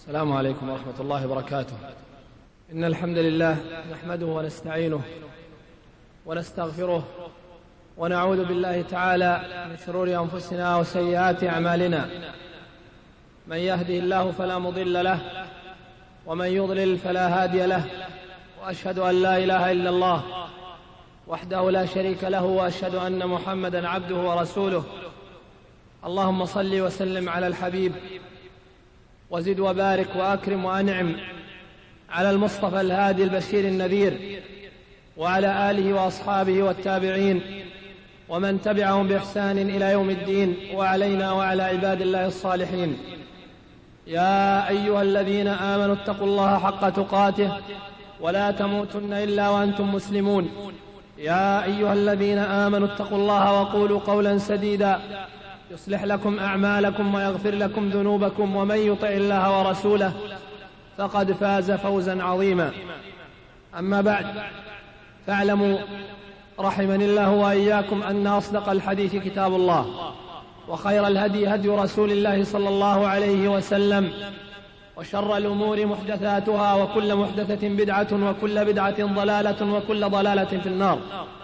السلام عليكم ورحمة الله وبركاته. إن الحمد لله نحمده ونستعينه ونستغفره ونعوذ بالله تعالى من شرور أنفسنا وسيئات أعمالنا. من يهده الله فلا مضل له ومن يضلل فلا هادي له، وأشهد أن لا إله إلا الله وحده لا شريك له، وأشهد أن محمدا عبده ورسوله. اللهم صل وسلم على الحبيب وزد وبارك وأكرم وأنعم على المصطفى الهادي البشير النذير، وعلى آله وأصحابه والتابعين ومن تبعهم بإحسان إلى يوم الدين، وعلينا وعلى عباد الله الصالحين. يا أيها الذين آمنوا اتقوا الله حق تقاته ولا تموتن إلا وأنتم مسلمون. يا أيها الذين آمنوا اتقوا الله وقولوا قولا سديدا يصلح لكم أعمالكم ويغفر لكم ذنوبكم، ومن يطع الله ورسوله فقد فاز فوزا عظيما. أما بعد، فاعلموا رحمني الله وإياكم أن أصدق الحديث كتاب الله، وخير الهدي هدي رسول الله صلى الله عليه وسلم، وشر الأمور محدثاتها، وكل محدثة بدعة، وكل بدعة ضلالة، وكل ضلالة في النار.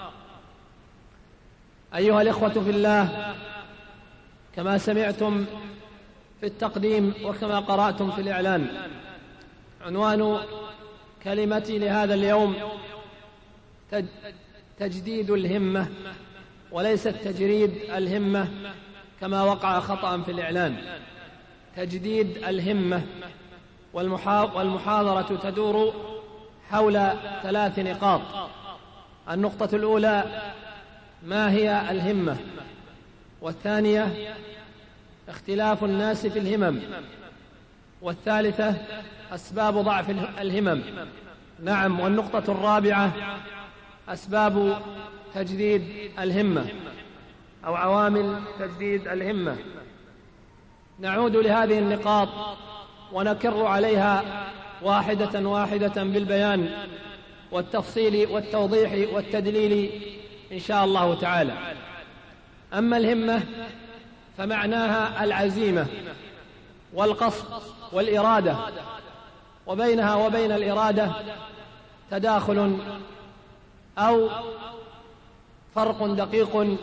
أيها الإخوة في الله، كما سمعتم في التقديم وكما قرأتم في الإعلان، عنوان كلمتي لهذا اليوم تجديد الهمة، وليس تجريد الهمة كما وقع خطأ في الإعلان. تجديد الهمة. والمحاضرة تدور حول 3 نقاط. النقطة الأولى: ما هي الهمة؟ والثانية: اختلاف الناس في الهمم. والثالثة: أسباب ضعف الهمم. نعم. والنقطة الرابعة: أسباب تجديد الهمة أو عوامل تجديد الهمة. نعود لهذه النقاط ونكر عليها واحدة واحدة بالبيان والتفصيل والتوضيح والتدليل إن شاء الله تعالى. أما الهمة فمعناها العزيمة والقصد والإرادة، وبينها وبين الإرادة تداخل أو فرق دقيق،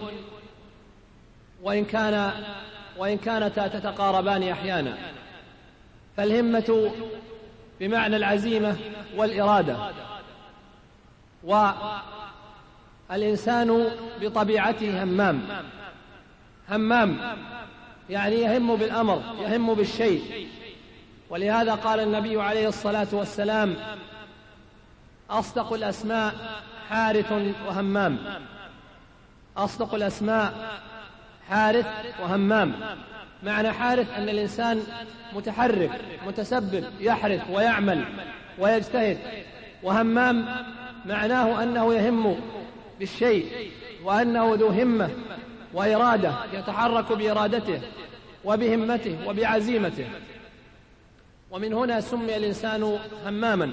وإن كانتا تتقاربان أحيانا. فالهمة بمعنى العزيمة والإرادة، والإنسان بطبيعته همام، يعني يهم بالأمر، يهم بالشيء. ولهذا قال النبي عليه الصلاة والسلام: أصدق الأسماء حارث وهمام. أصدق الأسماء حارث وهمام. معنى حارث أن الإنسان متحرك متسبب، يحرث ويعمل ويجتهد. وهمام معناه أنه يهم بالشيء، وأنه ذو همة وإرادة، يتحرك بإرادته وبهمته وبعزيمته. ومن هنا سمي الإنسان هماما.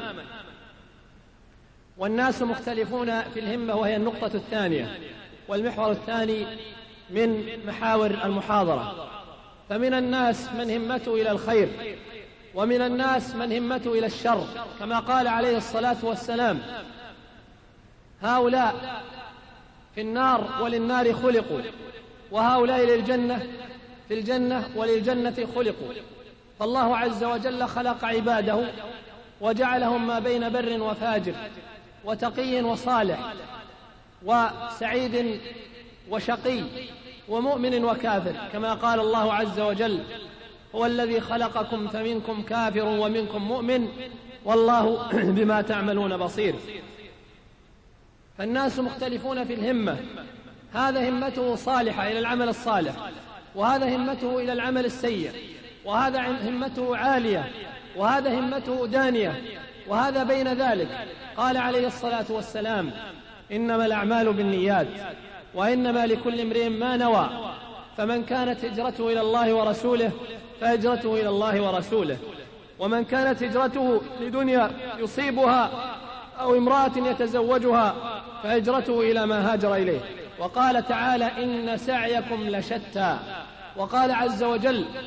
والناس مختلفون في الهمة، وهي النقطة الثانية والمحور الثاني من محاور المحاضرة. فمن الناس من همته إلى الخير، ومن الناس من همته إلى الشر، كما قال عليه الصلاة والسلام: هؤلاء في النار وللنار خلقوا، وهؤلاء للجنة في الجنة وللجنة خلقوا. فالله عز وجل خلق عباده وجعلهم ما بين بر وفاجر، وتقي وصالح، وسعيد وشقي، ومؤمن وكافر، كما قال الله عز وجل: هو الذي خلقكم فمنكم كافر ومنكم مؤمن والله بما تعملون بصير. فالناس مختلفون في الهمة. هذا همته صالحة إلى العمل الصالح، وهذا همته إلى العمل السيء، وهذا همته عالية، وهذا همته دانية، وهذا بين ذلك. قال عليه الصلاة والسلام: إنما الأعمال بالنيات، وإنما لكل امرئ ما نوى، فمن كانت هجرته إلى الله ورسوله فهجرته إلى الله ورسوله، ومن كانت هجرته لدنيا يصيبها أو امرأة يتزوجها فهجرته إلى ما هاجر إليه. وقال تعالى: إن سعيكم لشتى. وقال عز وجل: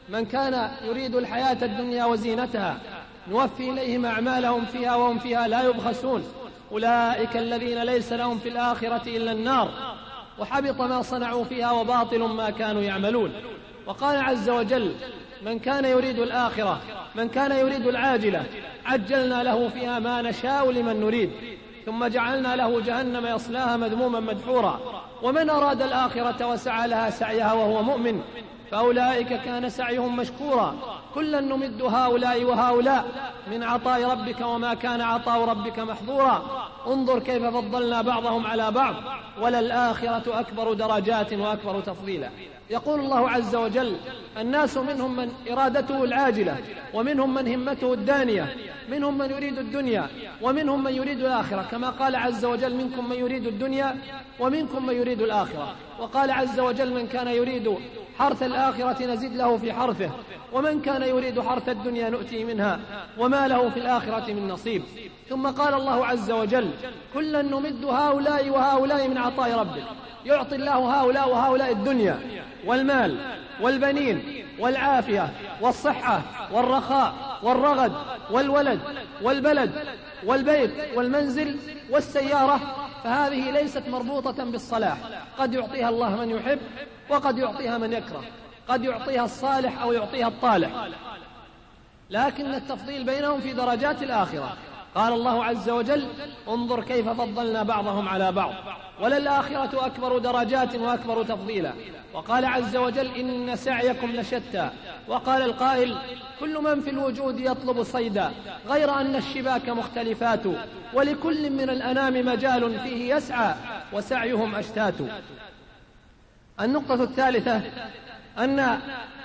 من كان يريد الحياة الدنيا وزينتها نوفي إليهم أعمالهم فيها وهم فيها لا يبخسون أولئك الذين ليس لهم في الآخرة إلا النار وحبط ما صنعوا فيها وباطل ما كانوا يعملون. وقال عز وجل من كان يريد الآخرة من كان يريد العاجلة عجلنا له فيها ما نشاء لمن نريد ثم جعلنا له جهنم يصلاها مذموما مدحورا ومن أراد الآخرة وسعى لها سعيها وهو مؤمن فأولئك كان سعيهم مشكورا كلا نمد هؤلاء وهؤلاء من عطاء ربك وما كان عطاء ربك محظورا انظر كيف فضلنا بعضهم على بعض وللآخرة أكبر درجات وأكبر تفضيلا. يقول الله عز وجل الناس منهم من إرادته العاجلة ومنهم من همته الدانية منهم من يريد الدنيا ومنهم من يريد الآخرة كما قال عز وجل منكم من يريد الدنيا ومنكم من يريد الآخرة. وقال عز وجل من كان يريد حرث الآخرة نزد له في حرثه ومن كان يريد حرث الدنيا نؤتي منها وما له في الآخرة من نصيب. ثم قال الله عز وجل كلا نمد هؤلاء وهؤلاء من عطاء ربك يعطي الله هؤلاء وهؤلاء الدنيا والمال والبنين والعافية والصحة والرخاء والرغد والولد والبلد والبيت والمنزل والسيارة فهذه ليست مربوطة بالصلاح قد يعطيها الله من يحب وقد يعطيها من يكره قد يعطيها الصالح أو يعطيها الطالح لكن التفضيل بينهم في درجات الآخرة. قال الله عز وجل انظر كيف فضلنا بعضهم على بعض وللآخرة أكبر درجات وأكبر تفضيلا. وقال عز وجل إن سعيكم لشتى. وقال القائل كل من في الوجود يطلب صيدا غير أن الشباك مختلفات ولكل من الأنام مجال فيه يسعى وسعيهم أشتات. النقطة الثالثة أن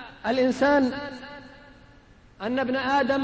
ابن آدم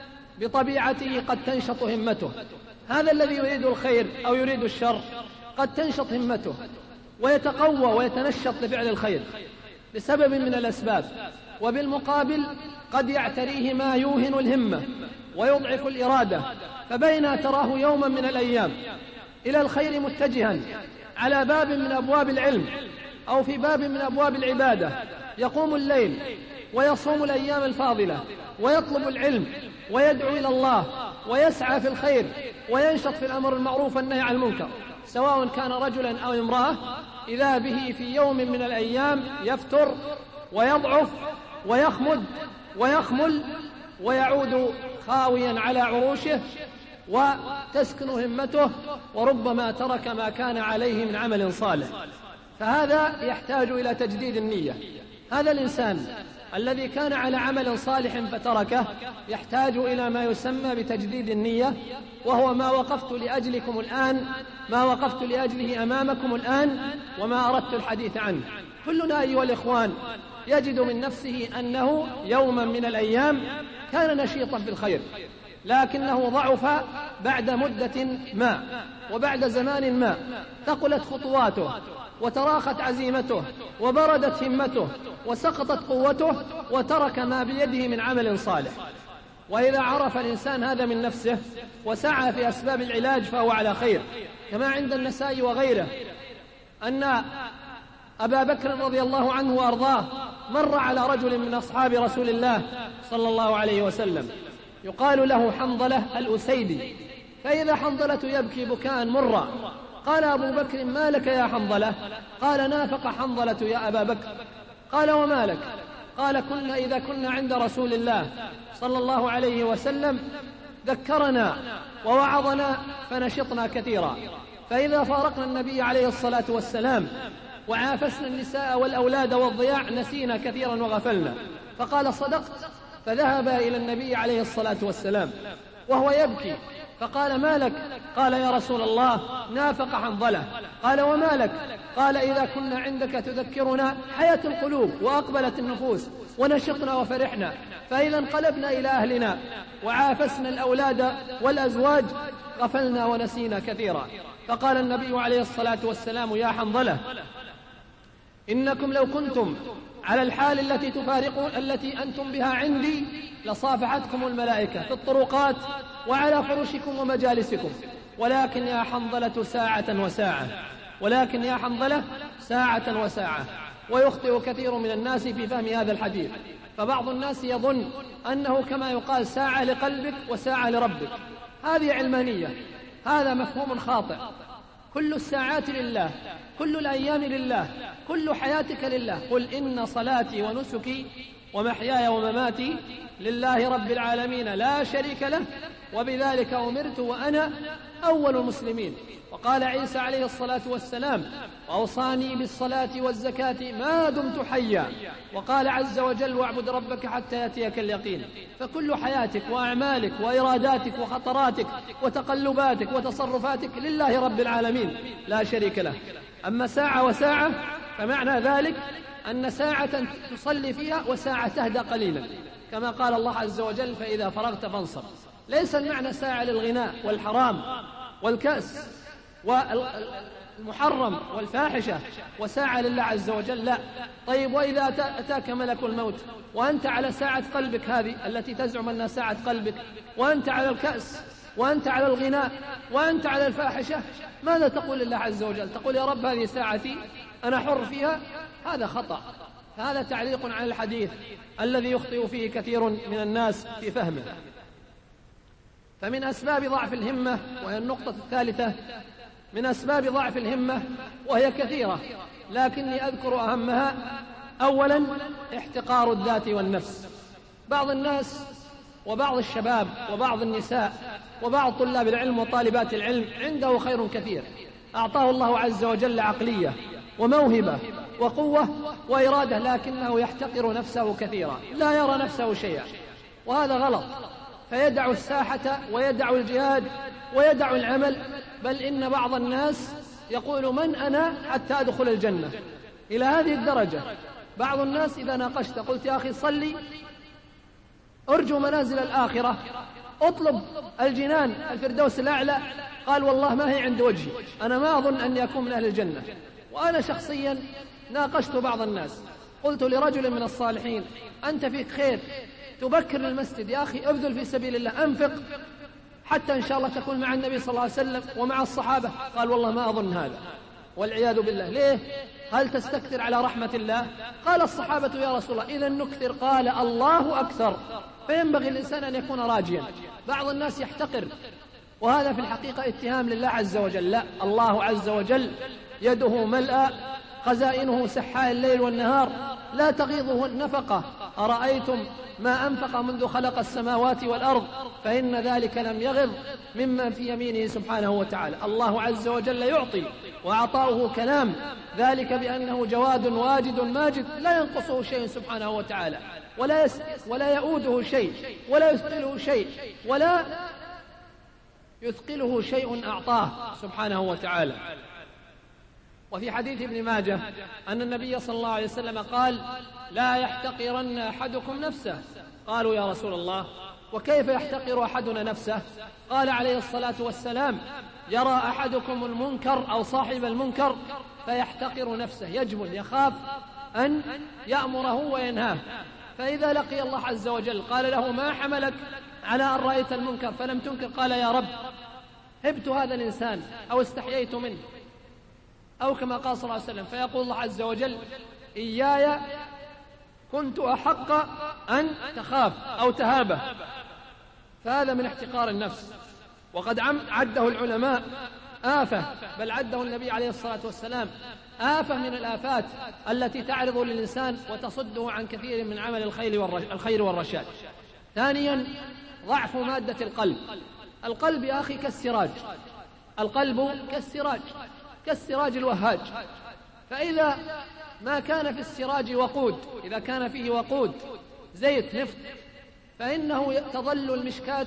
بطبيعته قد تنشط همته. هذا الذي يريد الخير أو يريد الشر قد تنشط همته ويتقوى ويتنشط لفعل الخير بسبب من الأسباب وبالمقابل قد يعتريه ما يوهن الهمة ويضعف الإرادة فبين تراه يوما من الأيام إلى الخير متجها على باب من أبواب العلم أو في باب من أبواب العبادة يقوم الليل ويصوم الأيام الفاضلة ويطلب العلم ويدعو إلى الله ويسعى في الخير وينشط في الأمر المعروف والنهي عن المنكر سواء كان رجلا أو امرأة إذا به في يوم من الأيام يفتر ويضعف ويخمد ويخمل ويعود خاويا على عروشه وتسكن همته وربما ترك ما كان عليه من عمل صالح. فهذا يحتاج إلى تجديد النية. هذا الإنسان الذي كان على عمل صالح فتركه يحتاج إلى ما يسمى بتجديد النية وهو ما وقفت لأجلكم الآن ما وقفت لأجله أمامكم الآن وما أردت الحديث عنه. كلنا أيها الإخوان يجد من نفسه أنه يوما من الأيام كان نشيطا في الخير لكنه ضعف بعد مدة ما وبعد زمان ما ثقلت خطواته وتراخت عزيمته وبردت همته وسقطت قوته وترك ما بيده من عمل صالح. وإذا عرف الإنسان هذا من نفسه وسعى في أسباب العلاج فهو على خير. كما عند النسائي وغيره أن أبا بكر رضي الله عنه وأرضاه مر على رجل من أصحاب رسول الله صلى الله عليه وسلم يقال له حنظلة الأسيدي فإذا حنظلة يبكي بكاء مرا قال أبو بكر ما لك يا حنظلة؟ قال نافق حنظلة يا أبا بكر. قال وما لك؟ قال كنا إذا كنا عند رسول الله صلى الله عليه وسلم ذكرنا ووعظنا فنشطنا كثيرا فإذا فارقنا النبي عليه الصلاة والسلام وعافسنا النساء والأولاد والضياع نسينا كثيرا وغفلنا. فقال صدقت. فذهب إلى النبي عليه الصلاة والسلام وهو يبكي فقال ما لك؟ قال يا رسول الله نافق حنظلة. قال وما لك؟ قال إذا كنا عندك تذكرنا حياة القلوب وأقبلت النفوس ونشطنا وفرحنا فإذا انقلبنا إلى أهلنا وعافسنا الأولاد والأزواج غفلنا ونسينا كثيرا. فقال النبي عليه الصلاة والسلام يا حنظلة إنكم لو كنتم على الحال التي أنتم بها عندي لصافحتكم الملائكة في الطرقات وعلى فرشكم ومجالسكم ولكن يا حنظلة ساعة وساعة ولكن يا حنظلة ساعة وساعة. ويخطئ كثير من الناس في فهم هذا الحديث فبعض الناس يظن أنه كما يقال ساعة لقلبك وساعة لربك، هذه علمانية، هذا مفهوم خاطئ. كل الساعات لله، كل الأيام لله، كل حياتك لله. قل إن صلاتي ونسكي ومحياي ومماتي لله رب العالمين لا شريك له وبذلك أمرت وأنا أول المسلمين. وقال عيسى عليه الصلاة والسلام وأوصاني بالصلاة والزكاة ما دمت حيا. وقال عز وجل واعبد ربك حتى يأتيك اليقين. فكل حياتك وأعمالك وإراداتك وخطراتك وتقلباتك وتصرفاتك لله رب العالمين لا شريك له. أما ساعة وساعة فمعنى ذلك أن ساعة تصلي فيها وساعة تهدى قليلا، كما قال الله عز وجل فإذا فرغت فانصب. ليس المعنى ساعة للغناء والحرام والكأس والمحرم والفاحشة وساعة لله عز وجل، لا. طيب وإذا أتاك ملك الموت وأنت على ساعة قلبك هذه التي تزعم أنها ساعة قلبك، وأنت على الكأس وأنت على الغناء وأنت على الفاحشة، ماذا تقول لله عز وجل؟ تقول يا رب هذه ساعتي أنا حر فيها؟ هذا خطأ. هذا تعليق على الحديث الذي يخطئ فيه كثير من الناس في فهمه. فمن أسباب ضعف الهمة، وهي النقطة الثالثة من أسباب ضعف الهمة وهي كثيرة لكني أذكر أهمها: أولا احتقار الذات والنفس. بعض الناس وبعض الشباب وبعض النساء وبعض طلاب العلم وطالبات العلم عنده خير كثير، أعطاه الله عز وجل عقلية وموهبة وقوة وإرادة، لكنه يحتقر نفسه كثيرا، لا يرى نفسه شيئا، وهذا غلط. فيدع الساحة ويدع الجهاد ويدع العمل، بل إن بعض الناس يقول من أنا حتى أدخل الجنة، إلى هذه الدرجة. بعض الناس إذا ناقشت قلت يا أخي صلي، أرجو منازل الآخرة، أطلب الجنان الفردوس الأعلى، قال والله ما هي عند وجهي، أنا ما أظن أني أكون من أهل الجنة. وأنا شخصيا ناقشت بعض الناس، قلت لرجل من الصالحين أنت فيك خير، تبكر للمسجد يا أخي، أبذل في سبيل الله، أنفق حتى إن شاء الله تكون مع النبي صلى الله عليه وسلم ومع الصحابة. قال والله ما أظن هذا، والعياذ بالله. ليه؟ هل تستكثر على رحمة الله؟ قال الصحابة يا رسول الله إذا نكثر، قال الله أكثر. فينبغي الإنسان أن يكون راجيا. بعض الناس يحتقر، وهذا في الحقيقة اتهام لله عز وجل. لا، الله عز وجل يده ملأى، خزائنه سحاء الليل والنهار، لا تغيضه النفقة. أرأيتم ما أنفق منذ خلق السماوات والأرض فإن ذلك لم يغض مما في يمينه سبحانه وتعالى. الله عز وجل يعطي وعطاؤه كلام، ذلك بأنه جواد واجد ماجد لا ينقصه شيء سبحانه وتعالى، ولا يؤوده شيء ولا يثقله شيء ولا يثقله شيء أعطاه سبحانه وتعالى. وفي حديث ابن ماجه أن النبي صلى الله عليه وسلم قال لا يحتقرن أحدكم نفسه. قالوا يا رسول الله وكيف يحتقر أحدنا نفسه؟ قال عليه الصلاة والسلام يرى أحدكم المنكر أو صاحب المنكر فيحتقر نفسه، يجبن، يخاف أن يأمره وينهاه، فإذا لقي الله عز وجل قال له ما حملك على أن رأيت المنكر فلم تنكر؟ قال يا رب هبت هذا الإنسان أو استحييت منه، أو كما قال صلى الله عليه وسلم. فيقول الله عز وجل إياي كنت أحق أن تخاف أو تهابه. فهذا من احتقار النفس، وقد عده العلماء آفة، بل عده النبي عليه الصلاة والسلام آفة من الآفات التي تعرض للإنسان وتصده عن كثير من عمل الخير والرشاد. ثانيا ضعف مادة القلب. القلب يا أخي كالسراج، القلب كالسراج الوهاج، فإذا ما كان في السراج وقود، إذا كان فيه وقود زيت نفط فإنه تظل المشكاة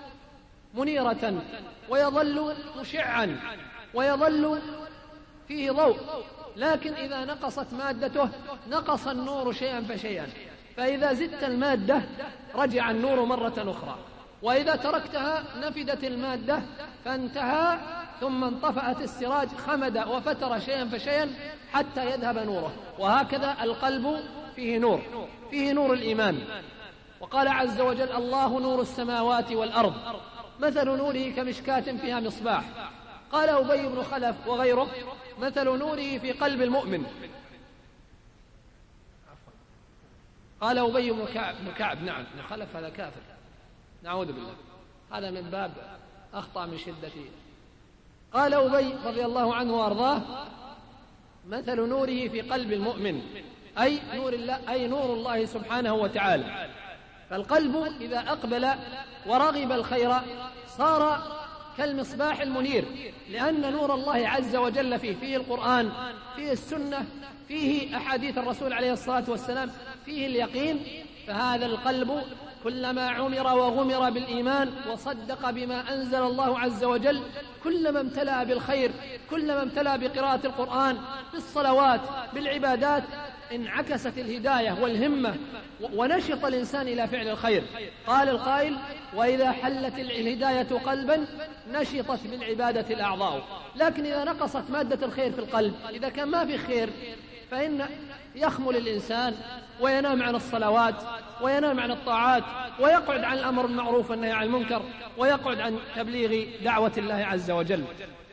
منيرة ويظل مشعا ويظل فيه ضوء، لكن إذا نقصت مادته نقص النور شيئا فشيئا، فإذا زدت المادة رجع النور مرة أخرى، وإذا تركتها نفدت المادة فانتهى، ثم انطفأت السراج، خمد وفتر شيئا فشيئا حتى يذهب نوره. وهكذا القلب فيه نور، فيه نور الإيمان. وقال عز وجل الله نور السماوات والأرض مثل نوره كمشكاة فيها مصباح. قال أبي بن خلف وغيره مثل نوره في قلب المؤمن. قال أبي بن كعب نعم خلف هذا كافر، نعوذ بالله، هذا من باب أخطأ من شدته. قال أبي رضي الله عنه وأرضاه: مثل نوره في قلب المؤمن، أي نور الله سبحانه وتعالى. فالقلب إذا أقبل ورغب الخير صار كالمصباح المنير، لأن نور الله عز وجل فيه القرآن، فيه السنة، فيه أحاديث الرسول عليه الصلاة والسلام، فيه اليقين. فهذا القلب كلما عمر وغمر بالإيمان وصدق بما أنزل الله عز وجل، كلما امتلأ بالخير، كلما امتلأ بقراءة القرآن، بالصلوات، بالعبادات، انعكست الهداية والهمة ونشط الإنسان إلى فعل الخير. قال القائل: وإذا حلت الهداية قلبا نشطت بالعبادة الأعضاء. لكن إذا نقصت مادة الخير في القلب، إذا كان ما في خير، فإن يخمل الإنسان وينام عن الصلوات وينام عن الطاعات ويقعد عن الأمر بالمعروف والنهي عن المنكر ويقعد عن تبليغ دعوة الله عز وجل.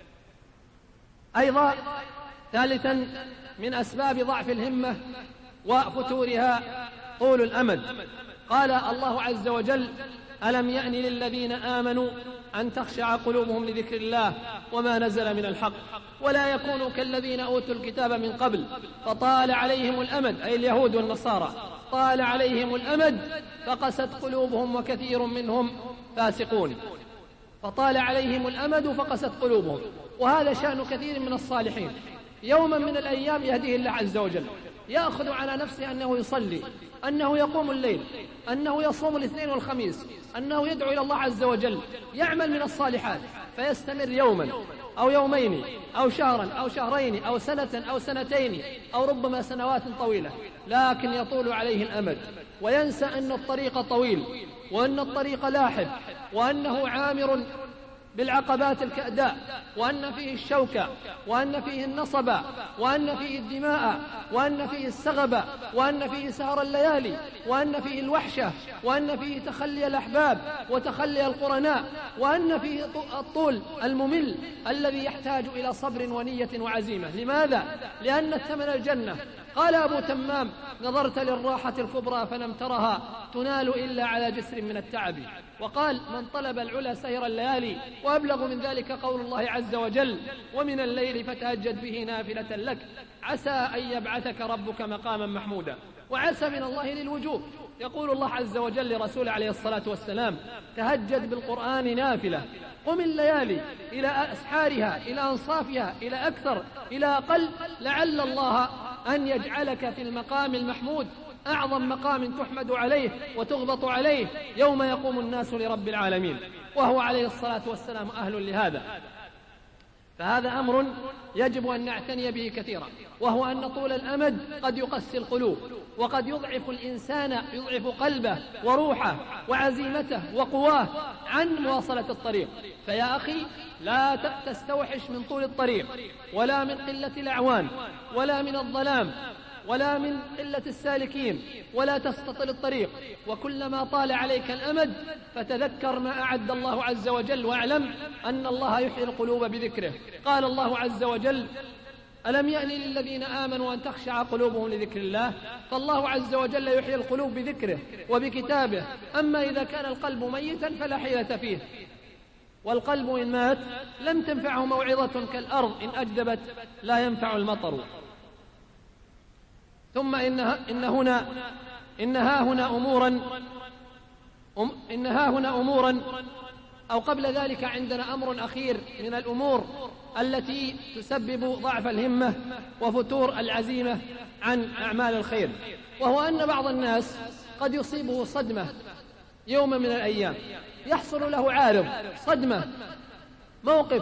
أيضا ثالثا من أسباب ضعف الهمة وفتورها طول الأمد. قال الله عز وجل: ألم يأن للذين آمنوا أن تخشع قلوبهم لذكر الله وما نزل من الحق ولا يكونوا كالذين أوتوا الكتاب من قبل فطال عليهم الأمد، أي اليهود والنصارى، طال عليهم الأمد فقست قلوبهم وكثير منهم فاسقون. فطال عليهم الأمد فقست قلوبهم، وهذا شأن كثير من الصالحين. يوما من الأيام يهديه الله عز وجل، يأخذ على نفسه أنه يصلي، أنه يقوم الليل، أنه يصوم الاثنين والخميس، أنه يدعو إلى الله عز وجل، يعمل من الصالحات، فيستمر يوما أو يومين أو شهرا أو شهرين أو سنة أو سنتين أو ربما سنوات طويلة، لكن يطول عليه الأمد وينسى أن الطريق طويل وأن الطريق لاحب وأنه عامر بالعقبات الكأداء، وأن فيه الشوكة، وأن فيه النصب، وأن فيه الدماء، وأن فيه السغب، وأن فيه سهر الليالي، وأن فيه الوحشة، وأن فيه تخلي الأحباب وتخلي القرناء، وأن فيه الطول الممل الذي يحتاج إلى صبر ونية وعزيمة. لماذا؟ لأن الثمن الجنة. قال أبو تمام: نظرت للراحة الكبرى فلم ترها تنال إلا على جسر من التعب. وقال: من طلب العلا سهر الليالي. وأبلغ من ذلك قول الله عز وجل: ومن الليل فتهجد به نافلة لك عسى أن يبعثك ربك مقاما محمودا. وعسى من الله للوجوب. يقول الله عز وجل لرسوله عليه الصلاة والسلام: تهجد بالقرآن نافلة، قم الليالي إلى أسحارها، إلى أنصافها، إلى أكثر، إلى أقل، لعل الله أن يجعلك في المقام المحمود، أعظم مقام تحمد عليه وتغبط عليه يوم يقوم الناس لرب العالمين، وهو عليه الصلاة والسلام أهل لهذا. فهذا أمر يجب أن نعتني به كثيرا، وهو أن طول الأمد قد يقسي القلوب، وقد يضعف الإنسان، يضعف قلبه وروحه وعزيمته وقواه عن مواصلة الطريق. فيا أخي لا تستوحش من طول الطريق، ولا من قلة الأعوان، ولا من الظلام، ولا من قلة السالكين، ولا تستطل الطريق. وكلما طال عليك الأمد فتذكر ما أعد الله عز وجل، واعلم أن الله يحيي القلوب بذكره. قال الله عز وجل: ألم يأن للذين آمنوا أن تخشع قلوبهم لذكر الله. فالله عز وجل يحيي القلوب بذكره وبكتابه. أما إذا كان القلب ميتا فلا حيلة فيه، والقلب إن مات لم تنفعه موعظة كالأرض إن أجدبت لا ينفع المطر. ثم إنها هنا أمورا أو قبل ذلك عندنا أمر أخير من الأمور التي تسبب ضعف الهمة وفتور العزيمة عن أعمال الخير، وهو أن بعض الناس قد يصيبه صدمة يوم من الأيام، يحصل له عارض، صدمة، موقف،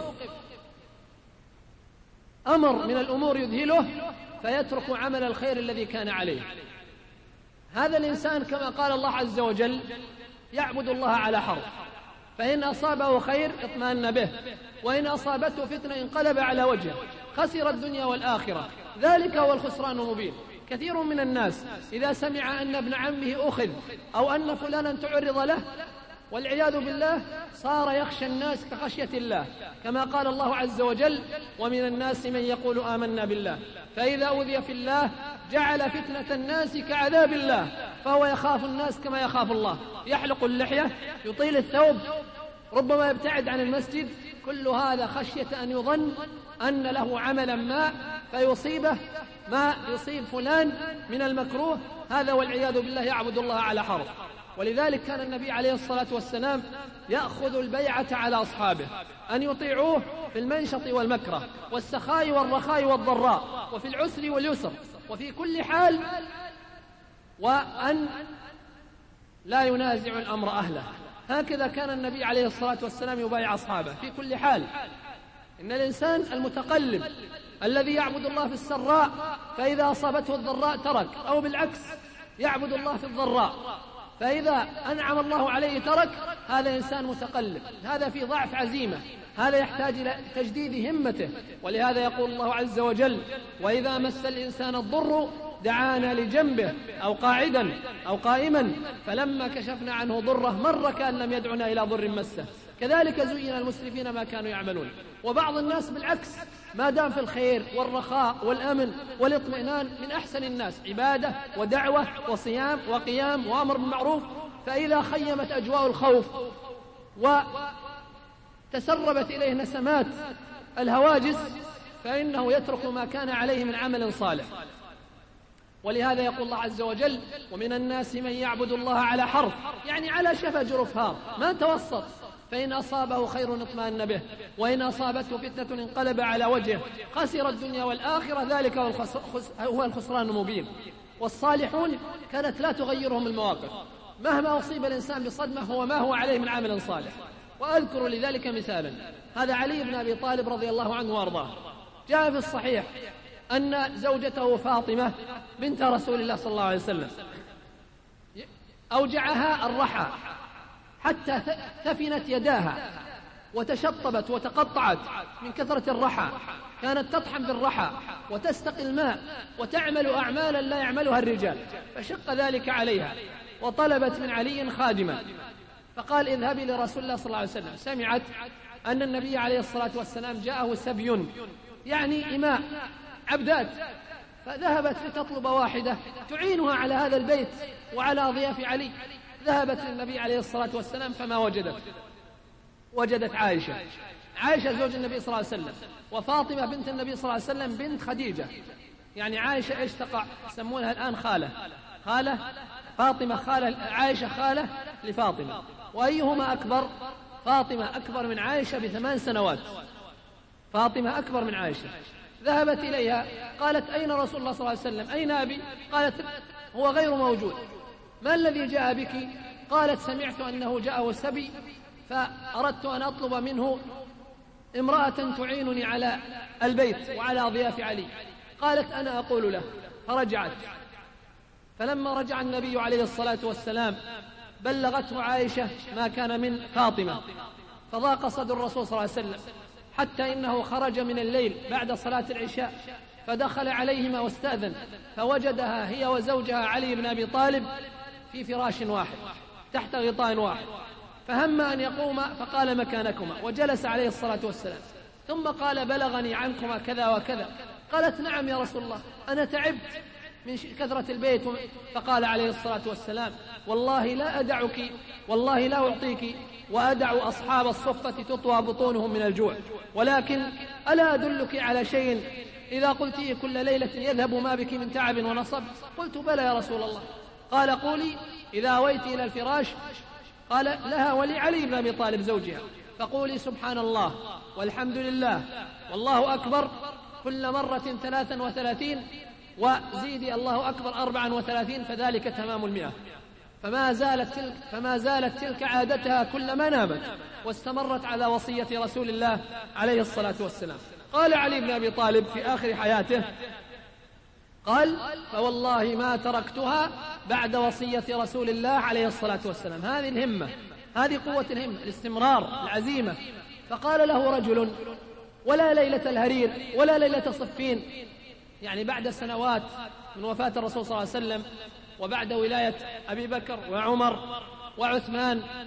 أمر من الأمور يذهله فيترك عمل الخير الذي كان عليه. هذا الإنسان كما قال الله عز وجل يعبد الله على حرف، فإن أصابه خير اطمأن به، وإن أصابته فتنة انقلب على وجهه، خسر الدنيا والآخرة، ذلك هو الخسران المبين. كثير من الناس إذا سمع أن ابن عمه أخذ أو أن فلانا تعرض له والعياذ بالله صار يخشى الناس كخشية الله، كما قال الله عز وجل: ومن الناس من يقول آمنا بالله فإذا أوذي في الله جعل فتنة الناس كعذاب الله، فهو يخاف الناس كما يخاف الله. يحلق اللحية، يطيل الثوب، ربما يبتعد عن المسجد، كل هذا خشية أن يظن أن له عملا ما فيصيبه ما يصيب فلان من المكروه، هذا والعياذ بالله يعبد الله على حرف. ولذلك كان النبي عليه الصلاة والسلام يأخذ البيعة على أصحابه أن يطيعوه في المنشط والمكره، والسخاء والرخاء والضراء، وفي العسر واليسر، وفي كل حال، وأن لا ينازع الأمر أهله. هكذا كان النبي عليه الصلاة والسلام يبايع أصحابه في كل حال. إن الإنسان المتقلب الذي يعبد الله في السراء فإذا أصابته الضراء ترك، أو بالعكس يعبد الله في الضراء فإذا أنعم الله عليه ترك، هذا إنسان متقلب، هذا في ضعف عزيمة، هذا يحتاج إلى تجديد همته. ولهذا يقول الله عز وجل: وإذا مس الإنسان الضر دعانا لجنبه أو قاعدا أو قائما فلما كشفنا عنه ضره مر كأن لم يدعنا إلى ضر مسه. كذلك زين المسرفين ما كانوا يعملون. وبعض الناس بالعكس، ما دام في الخير والرخاء والأمن والاطمئنان، من أحسن الناس عبادة ودعوة وصيام وقيام وأمر بالمعروف، فإذا خيمت أجواء الخوف وتسربت إليه نسمات الهواجس فإنه يترك ما كان عليه من عمل صالح. ولهذا يقول الله عز وجل: ومن الناس من يعبد الله على حرف، يعني على شفا جرف هار، ما توسط، فإن أصابه خير اطمأن به، وإن أصابته فتنة انقلب على وجهه، خسر الدنيا والآخرة، ذلك هو الخسران المبين. والصالحون كانت لا تغيرهم المواقف، مهما أصيب الإنسان بصدمة هو ما هو عليه من عمل صالح. وأذكر لذلك مثالا، هذا علي بن أبي طالب رضي الله عنه وأرضاه، جاء في الصحيح أن زوجته فاطمة بنت رسول الله صلى الله عليه وسلم أوجعها الرحى حتى ثفنت يداها وتشطبت وتقطعت من كثرة الرحى، كانت تطحن بالرحى وتستقي الماء وتعمل أعمالا لا يعملها الرجال، فشق ذلك عليها، وطلبت من علي خادما، فقال: اذهبي لرسول الله صلى الله عليه وسلم. سمعت أن النبي عليه الصلاة والسلام جاءه سبي، يعني إماء عبدات، فذهبت لتطلب واحدة تعينها على هذا البيت وعلى ضياف علي. ذهبت للنبي عليه الصلاة والسلام فما وجدت عائشة زوج النبي صلى الله عليه وسلم، وفاطمة بنت النبي صلى الله عليه وسلم بنت خديجة، يعني عائشة إيش تقع، يسمونها الآن خالة فاطمة، عائشة خالة لفاطمة. وأيهما أكبر؟ فاطمة أكبر من عائشة ب8 سنوات، فاطمة أكبر من عائشة. ذهبت إليها قالت: أين رسول الله صلى الله عليه وسلم؟ أين أبي؟ قالت: هو غير موجود. ما الذي جاء بك؟ قالت: سمعت أنه جاءه سبي فأردت أن أطلب منه امرأة تعينني على البيت وعلى ضياف علي. قالت: أنا أقول له. فرجعت، فلما رجع النبي عليه الصلاة والسلام بلغته عائشة ما كان من فاطمة، فضاق صدر الرسول صلى الله عليه وسلم، حتى إنه خرج من الليل بعد صلاة العشاء فدخل عليهما واستأذن، فوجدها هي وزوجها علي بن أبي طالب في فراش واحد تحت غطاء واحد، فهم أن يقوم فقال: مكانكما، وجلس عليه الصلاة والسلام. ثم قال: بلغني عنكما كذا وكذا. قالت: نعم يا رسول الله، أنا تعبت من كثرة البيت. فقال عليه الصلاة والسلام: والله لا أدعك، والله لا أعطيك، وأدع أصحاب الصفة تطوى بطونهم من الجوع، ولكن ألا أدلك على شيء إذا قلتيه كل ليلة يذهب ما بك من تعب ونصب؟ قلت: بلى يا رسول الله. قال: قولي إذا أويت إلى الفراش، قال لها ولعلي بن أبي طالب زوجها، فقولي: سبحان الله والحمد لله والله أكبر كل مرة 33، وزيدي الله أكبر 34، فذلك تمام 100. فما زالت تلك عادتها كلما نامت، واستمرت على وصية رسول الله عليه الصلاة والسلام. قال علي بن أبي طالب في آخر حياته، قال: فوالله ما تركتها بعد وصية رسول الله عليه الصلاة والسلام. هذه الهمة، هذه قوة الهمة، الاستمرار، العزيمة. فقال له رجل: ولا ليلة الهرير ولا ليلة صفين، يعني بعد سنوات من وفاة الرسول صلى الله عليه وسلم، وبعد ولاية أبي بكر وعمر وعثمان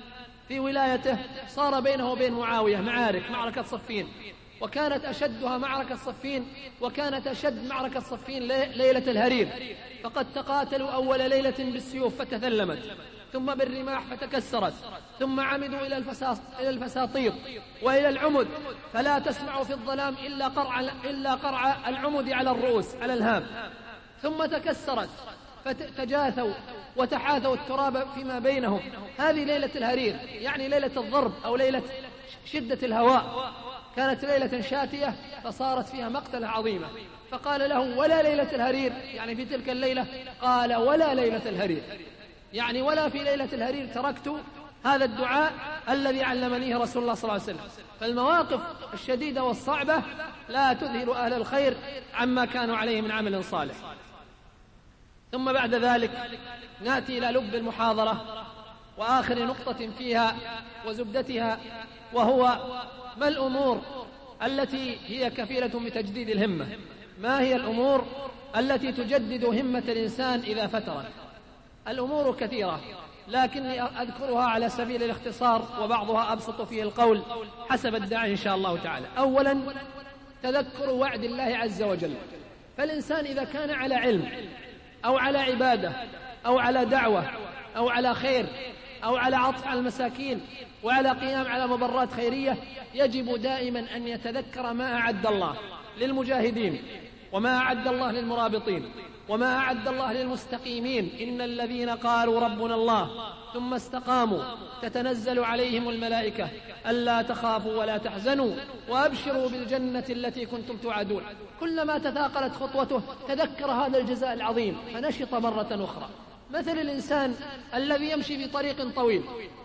في ولايته صار بينه وبين معاوية معركة صفين، وكانت أشدها معركة صفين، وكانت أشد معركة صفين ليلة الهرير، فقد تقاتلوا أول ليلة بالسيوف فتثلمت، ثم بالرماح فتكسرت، ثم عمدوا إلى الفساطيط وإلى العمد، فلا تسمع في الظلام إلا قرع العمد على الرؤوس على الهام، ثم تكسرت فتجاثوا وتحاثوا التراب فيما بينهم. هذه ليلة الهرير، يعني ليلة الضرب أو ليلة شدة الهواء، كانت ليلة شاتية فصارت فيها مقتلة عظيمة. فقال له: ولا ليلة الهرير، يعني في تلك الليلة؟ قال: ولا ليلة الهرير، يعني ولا في ليلة الهرير تركت هذا الدعاء الذي علمنيه رسول الله صلى الله عليه وسلم. فالمواقف الشديدة والصعبة لا تذهل أهل الخير عما كانوا عليه من عمل صالح. ثم بعد ذلك نأتي إلى لب المحاضرة وآخر نقطة فيها وزبدتها، وهو ما الأمور التي هي كفيلة بتجديد الهمة؟ ما هي الأمور التي تجدد همة الإنسان إذا فترت؟ الأمور كثيرة، لكني أذكرها على سبيل الاختصار، وبعضها أبسط فيه القول حسب الداعي إن شاء الله تعالى. أولا، تذكر وعد الله عز وجل. فالإنسان إذا كان على علم أو على عبادة أو على دعوة أو على خير أو على عطف على المساكين وعلى قيام على مبرات خيرية، يجب دائما أن يتذكر ما أعد الله للمجاهدين، وما أعد الله للمرابطين، وما أعد الله للمستقيمين. إن الذين قالوا ربنا الله ثم استقاموا تتنزل عليهم الملائكة ألا تخافوا ولا تحزنوا وأبشروا بالجنة التي كنتم توعدون. كلما تثاقلت خطوته تذكر هذا الجزاء العظيم فنشط مرة أخرى. مثل الإنسان الذي يمشي في طريق طويل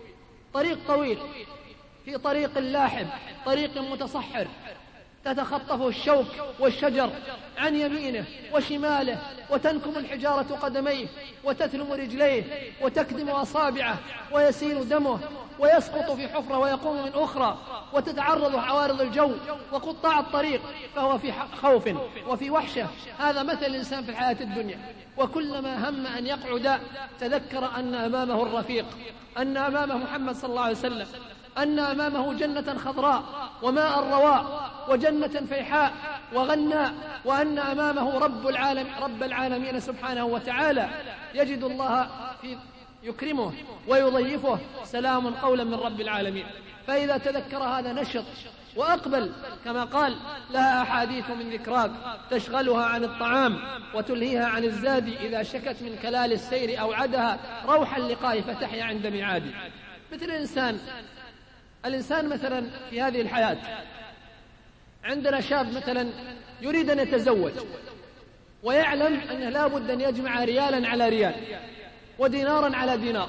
في طريق لاحب، طريق متصحر، تتخطفه الشوك والشجر عن يمينه وشماله، وتنكم الحجارة قدميه وتثلم رجليه وتكدم أصابعه ويسيل دمه ويسقط في حفرة ويقوم من أخرى، وتتعرض عوارض الجو وقطاع الطريق، فهو في خوف وفي وحشة. هذا مثل الإنسان في الحياة الدنيا. وكلما هم أن يقعد تذكر أن أمامه الرفيق، أن أمامه محمد صلى الله عليه وسلم، أن أمامه جنة خضراء وماء رواء وجنة فيحاء وغناء، وأن أمامه رب العالمين سبحانه وتعالى، يجد الله يكرمه ويضيفه، سلام قولا من رب العالمين. فإذا تذكر هذا نشط وأقبل، كما قال: لها أحاديث من ذكراك تشغلها عن الطعام وتلهيها عن الزاد، إذا شكت من كلال السير أوعدها روح اللقاء فتحيا عند ميعادي. مثل الإنسان مثلا في هذه الحياة، عندنا شاب مثلا يريد أن يتزوج، ويعلم أنه لا بد أن يجمع ريالا على ريال ودينارا على دينار،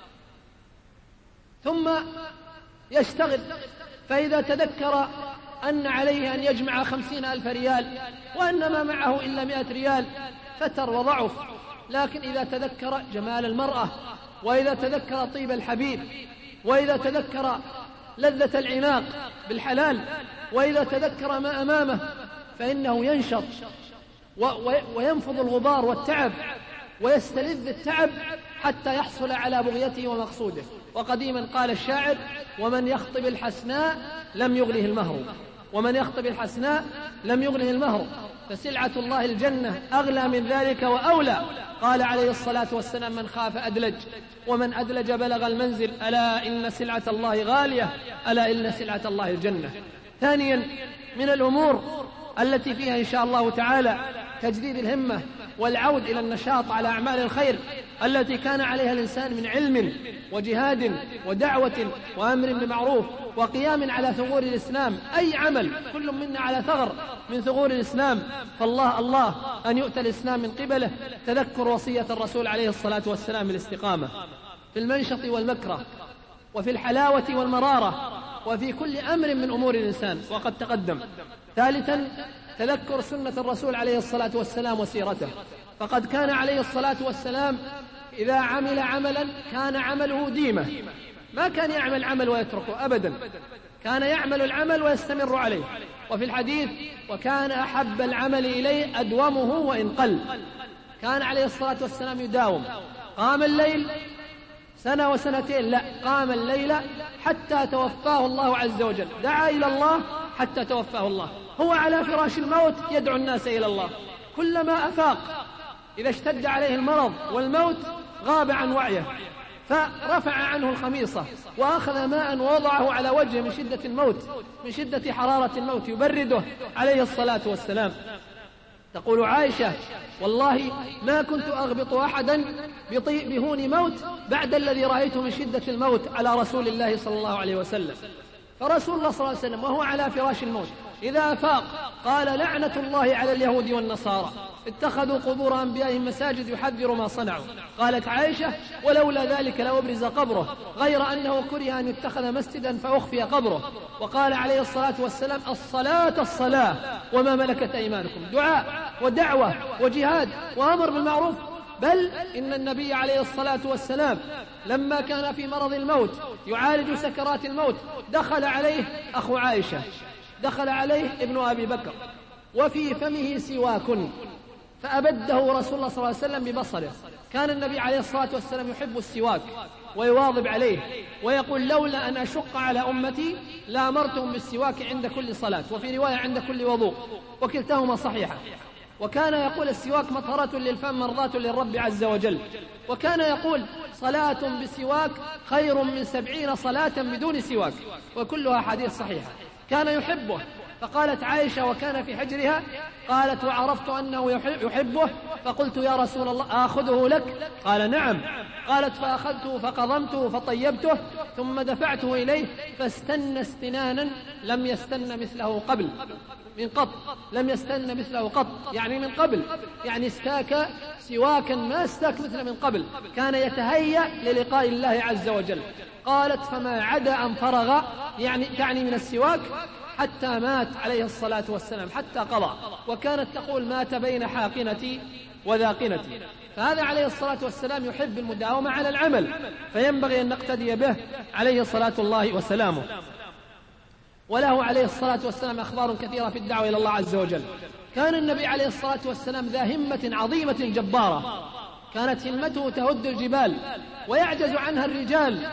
ثم يشتغل، فإذا تذكر أن عليه أن يجمع 50,000 ريال وأن ما معه إلا 100 ريال فتر وضعف. لكن إذا تذكر جمال المرأة، وإذا تذكر طيب الحبيب، وإذا تذكر لذة العناق بالحلال، وإذا تذكر ما أمامه، فإنه ينشط وينفض الغبار والتعب ويستلذ التعب حتى يحصل على بغيته ومقصوده. وقديما قال الشاعر: ومن يخطب الحسناء لم يغله المهر، ومن يخطب الحسناء لم يغله المهر، فسلعة الله الجنة أغلى من ذلك وأولى. قال عليه الصلاة والسلام: من خاف أدلج، ومن أدلج بلغ المنزل، ألا إن سلعة الله غالية، ألا إن سلعة الله الجنة. ثانيا، من الأمور التي فيها إن شاء الله تعالى تجديد الهمة والعود إلى النشاط على أعمال الخير التي كان عليها الإنسان من علم وجهاد ودعوة وأمر بالمعروف وقيام على ثغور الإسلام. أي عمل كل منا على ثغر من ثغور الإسلام، فالله أن يؤتى الإسلام من قبله. تذكر وصية الرسول عليه الصلاة والسلام الاستقامة في المنشط والمكره، وفي الحلاوة والمرارة، وفي كل أمر من أمور الإنسان، وقد تقدم. ثالثا، تذكر سنة الرسول عليه الصلاة والسلام وسيرته، فقد كان عليه الصلاة والسلام إذا عمل عملا كان عمله ديمة، ما كان يعمل عمل ويتركه أبدا، كان يعمل العمل ويستمر عليه. وفي الحديث: وكان أحب العمل إليه أدومه وإن قل. كان عليه الصلاة والسلام يداوم، قام الليل سنة وسنتين، لا، قام الليل حتى توفاه الله عز وجل، دعا إلى الله حتى توفاه الله. هو على فراش الموت يدعو الناس إلى الله، كلما أفاق إذا اشتد عليه المرض والموت غاب عن وعيه، فرفع عنه الخميصة وأخذ ماء ووضعه على وجهه من شدة الموت، من شدة حرارة الموت، يبرده عليه الصلاة والسلام. تقول عائشة: والله ما كنت أغبط أحدا بهون موت بعد الذي رأيته من شدة الموت على رسول الله صلى الله عليه وسلم. فرسول الله صلى الله عليه وسلم وهو على فراش الموت إذا أفاق قال: لعنة الله على اليهود والنصارى اتخذوا قبور أنبيائهم مساجد يحذر ما صنعوا. قالت عائشة: ولولا ذلك لأبرز قبره، غير أنه كره أن يتخذ مسجدا فأخفي قبره. وقال عليه الصلاة والسلام: الصلاة الصلاة وما ملكت أيمانكم، دعاء ودعوة وجهاد وأمر بالمعروف. بل إن النبي عليه الصلاة والسلام لما كان في مرض الموت يعالج سكرات الموت دخل عليه أخو عائشة، دخل عليه ابن أبي بكر وفي فمه سواك، فأبده رسول الله صلى الله عليه وسلم ببصره. كان النبي عليه الصلاة والسلام يحب السواك ويواظب عليه، ويقول: لولا أن أشق على أمتي لأمرتهم بالسواك عند كل صلاة، وفي رواية عند كل وضوء، وكلتهما صحيحة. وكان يقول: السواك مطهرة للفم مرضاة للرب عز وجل. وكان يقول: صلاة بسواك خير من 70 صلاة بدون سواك، وكلها حديث صحيحة. كان يحبه. فقالت عائشة وكان في حجرها، قالت: وعرفت أنه يحبه فقلت: يا رسول الله آخذه لك؟ قال: نعم. قالت: فأخذته فقضمته فطيبته ثم دفعته إليه فاستنى استنانا لم يستن مثله قبل، من قط، لم يستن مثله قط، يعني من قبل، يعني استاك سواكا ما استاك مثل من قبل، كان يتهيأ للقاء الله عز وجل. قالت: فما عدا أن فرغ، يعني تعني من السواك، حتى مات عليه الصلاة والسلام، حتى قضى. وكانت تقول: مات بين حاقنتي وذاقنتي. فهذا عليه الصلاة والسلام يحب المداومة على العمل، فينبغي أن نقتدي به عليه الصلاة الله وسلامه. وله عليه الصلاة والسلام أخبار كثيرة في الدعوة إلى الله عز وجل. كان النبي عليه الصلاة والسلام ذا همة عظيمة جبارة، كانت همته تهد الجبال ويعجز عنها الرجال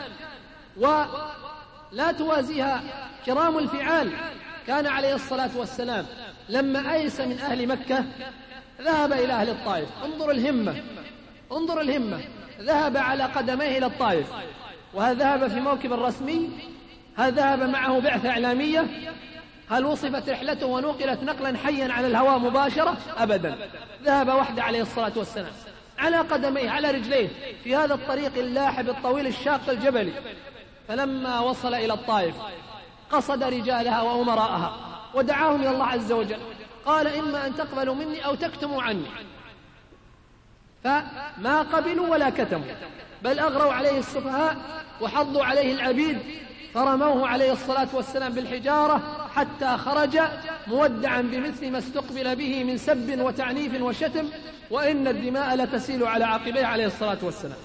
ولا توازيها كرام الفعال. كان عليه الصلاة والسلام لما أيس من أهل مكة ذهب إلى أهل الطائف. انظر الهمة، انظر الهمة، ذهب على قدميه إلى الطائف. وهل ذهب في موكب رسمي؟ هل ذهب معه بعثة إعلامية؟ هل وصفت رحلته ونقلت نقلا حيا على الهواء مباشرة؟ أبدا. ذهب وحده عليه الصلاة والسلام على قدميه على رجليه في هذا الطريق اللاحب الطويل الشاق الجبلي. فلما وصل إلى الطائف قصد رجالها وأمراءها ودعاهم إلى الله عز وجل. قال: إما أن تقبلوا مني أو تكتموا عني. فما قبلوا ولا كتموا، بل أغروا عليه السفهاء وحضوا عليه العبيد، فرموه عليه الصلاة والسلام بالحجارة حتى خرج مودعا بمثل ما استقبل به من سب وتعنيف وشتم، وإن الدماء لتسيل على عقبيه عليه الصلاة والسلام.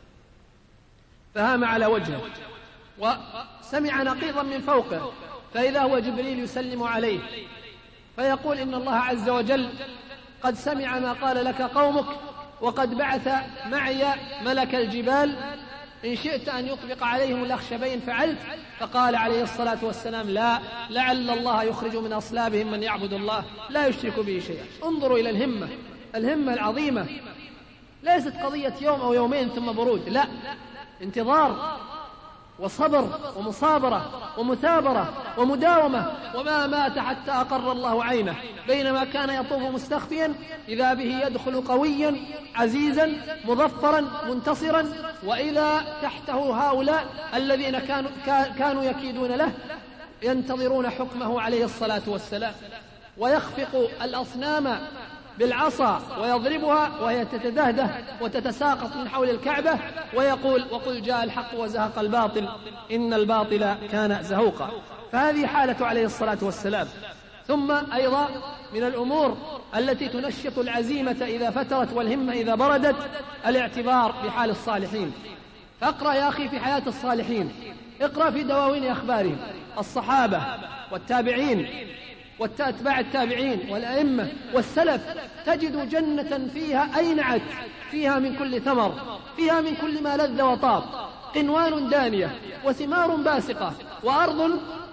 فهام على وجهه وسمع نقيضا من فوقه، فإذا هو جبريل يسلم عليه فيقول: إن الله عز وجل قد سمع ما قال لك قومك، وقد بعث معي ملك الجبال، إن شئت أن يطبق عليهم الأخشبين فعلت. فقال عليه الصلاة والسلام: لا، لعل الله يخرج من أصلابهم من يعبد الله لا يشرك به شيئا. انظروا إلى الهمة، الهمة العظيمة، ليست قضية يوم أو يومين ثم برود، لا، انتظار وصبر ومصابرة ومثابرة ومداومة. وما مات حتى أقر الله عينه، بينما كان يطوف مستخفيا إذا به يدخل قويا عزيزا مظفرا منتصرا، وإذا تحته هؤلاء الذين كانوا يكيدون له ينتظرون حكمه عليه الصلاة والسلام. ويخفق الأصنام بالعصا ويضربها وهي تتدهده وتتساقط من حول الكعبة، ويقول: وقل جاء الحق وزهق الباطل إن الباطل كان زهوقا. فهذه حالة عليه الصلاة والسلام. ثم أيضا من الأمور التي تنشط العزيمة إذا فترت والهمة إذا بردت الاعتبار بحال الصالحين. فاقرأ يا أخي في حياة الصالحين، اقرأ في دواوين أخبارهم، الصحابة والتابعين واتباع التابعين والأئمة والسلف، تجد جنة فيها أينعت، فيها من كل ثمر، فيها من كل ما لذ وطاب، قنوان دانية وثمار باسقة وأرض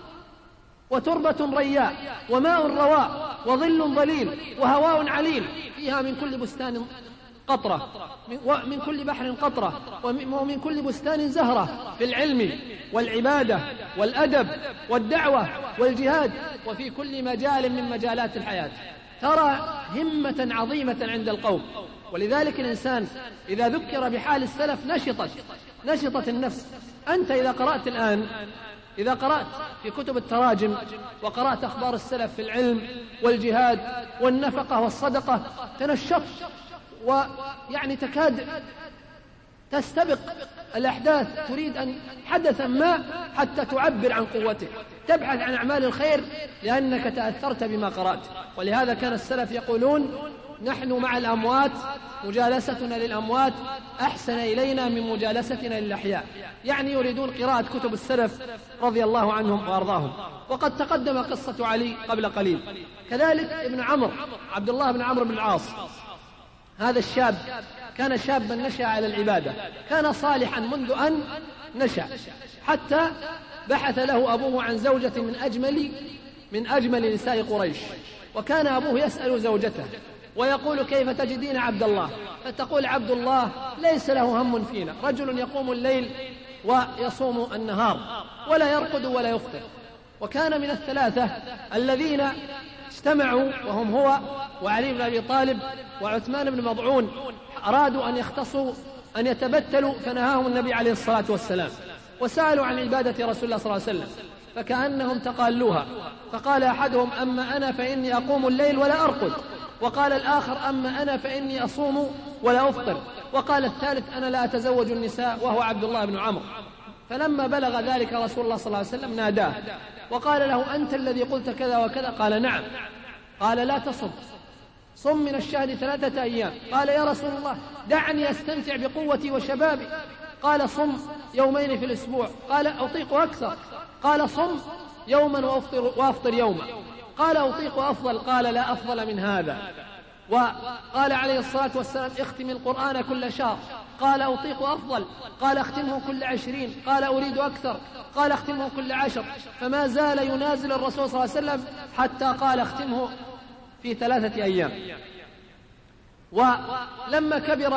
وتربة رياء وماء رواء وظل ظليل وهواء عليل فيها من كل بستان قطرة ومن كل بحر قطرة ومن كل بستان زهرة في العلم والعبادة والأدب والدعوة والجهاد وفي كل مجال من مجالات الحياة. ترى همة عظيمة عند القوم. ولذلك الإنسان إذا ذكر بحال السلف نشطت النفس. أنت إذا قرأت في كتب التراجم وقرأت أخبار السلف في العلم والجهاد والنفقة والصدقة تنشطت، ويعني تكاد تستبق الأحداث، تريد أن حدثا ما حتى تعبر عن قوتك، تبحث عن أعمال الخير لأنك تأثرت بما قرأت. ولهذا كان السلف يقولون: نحن مع الأموات مجالستنا للأموات أحسن إلينا من مجالستنا للأحياء. يعني يريدون قراءة كتب السلف رضي الله عنهم وأرضاهم. وقد تقدم قصة علي قبل قليل. كذلك ابن عمرو، عبد الله بن عمرو بن العاص، هذا الشاب كان شابا نشأ على العبادة، كان صالحا منذ أن نشأ، حتى بحث له أبوه عن زوجة من أجمل نساء قريش. وكان أبوه يسأل زوجته ويقول: كيف تجدين عبد الله؟ فتقول: عبد الله ليس له هم فينا، رجل يقوم الليل ويصوم النهار ولا يرقد ولا يفطر. وكان من الثلاثة الذين اجتمعوا، وهم هو وعلي بن أبي طالب وعثمان بن مضعون، أرادوا أن يختصوا أن يتبتلوا، فنهاهم النبي عليه الصلاة والسلام، وسألوا عن عبادة رسول الله صلى الله عليه وسلم فكأنهم تقالوها. فقال أحدهم: أما أنا فإني أقوم الليل ولا أرقد. وقال الآخر: أما أنا فإني أصوم ولا أفطر. وقال الثالث: أنا لا أتزوج النساء، وهو عبد الله بن عمرو. فلما بلغ ذلك رسول الله صلى الله عليه وسلم ناداه وقال له: أنت الذي قلت كذا وكذا؟ قال: نعم. قال: لا تصم، صم من الشهر 3 أيام. قال: يا رسول الله دعني أستمتع بقوتي وشبابي. قال: صم يومين في الأسبوع. قال: أطيق أكثر. قال: صم يوما وأفطر يوما. قال: أطيق أفضل. قال: لا أفضل من هذا. وقال عليه الصلاة والسلام: اختم القرآن كل شهر. قال: أطيق أفضل. قال: اختمه كل 20. قال: أريد أكثر. قال: اختمه كل 10. فما زال ينازل الرسول صلى الله عليه وسلم حتى قال: اختمه في 3 أيام. ولما كبر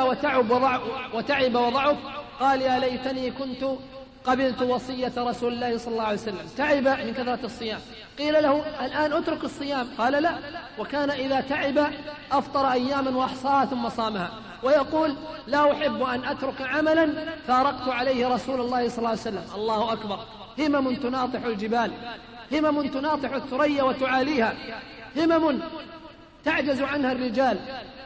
وتعب وضعف قال: يا ليتني كنت قبلت وصية رسول الله صلى الله عليه وسلم. تعب من كثرة الصيام. قيل له: الآن اترك الصيام. قال: لا. وكان إذا تعب أفطر أياما وأحصاها ثم صامها. ويقول: لا أحب أن أترك عملا فارقت عليه رسول الله صلى الله عليه وسلم. الله أكبر. همم تناطح الجبال، همم تناطح الثريا وتعاليها، همم تعجز عنها الرجال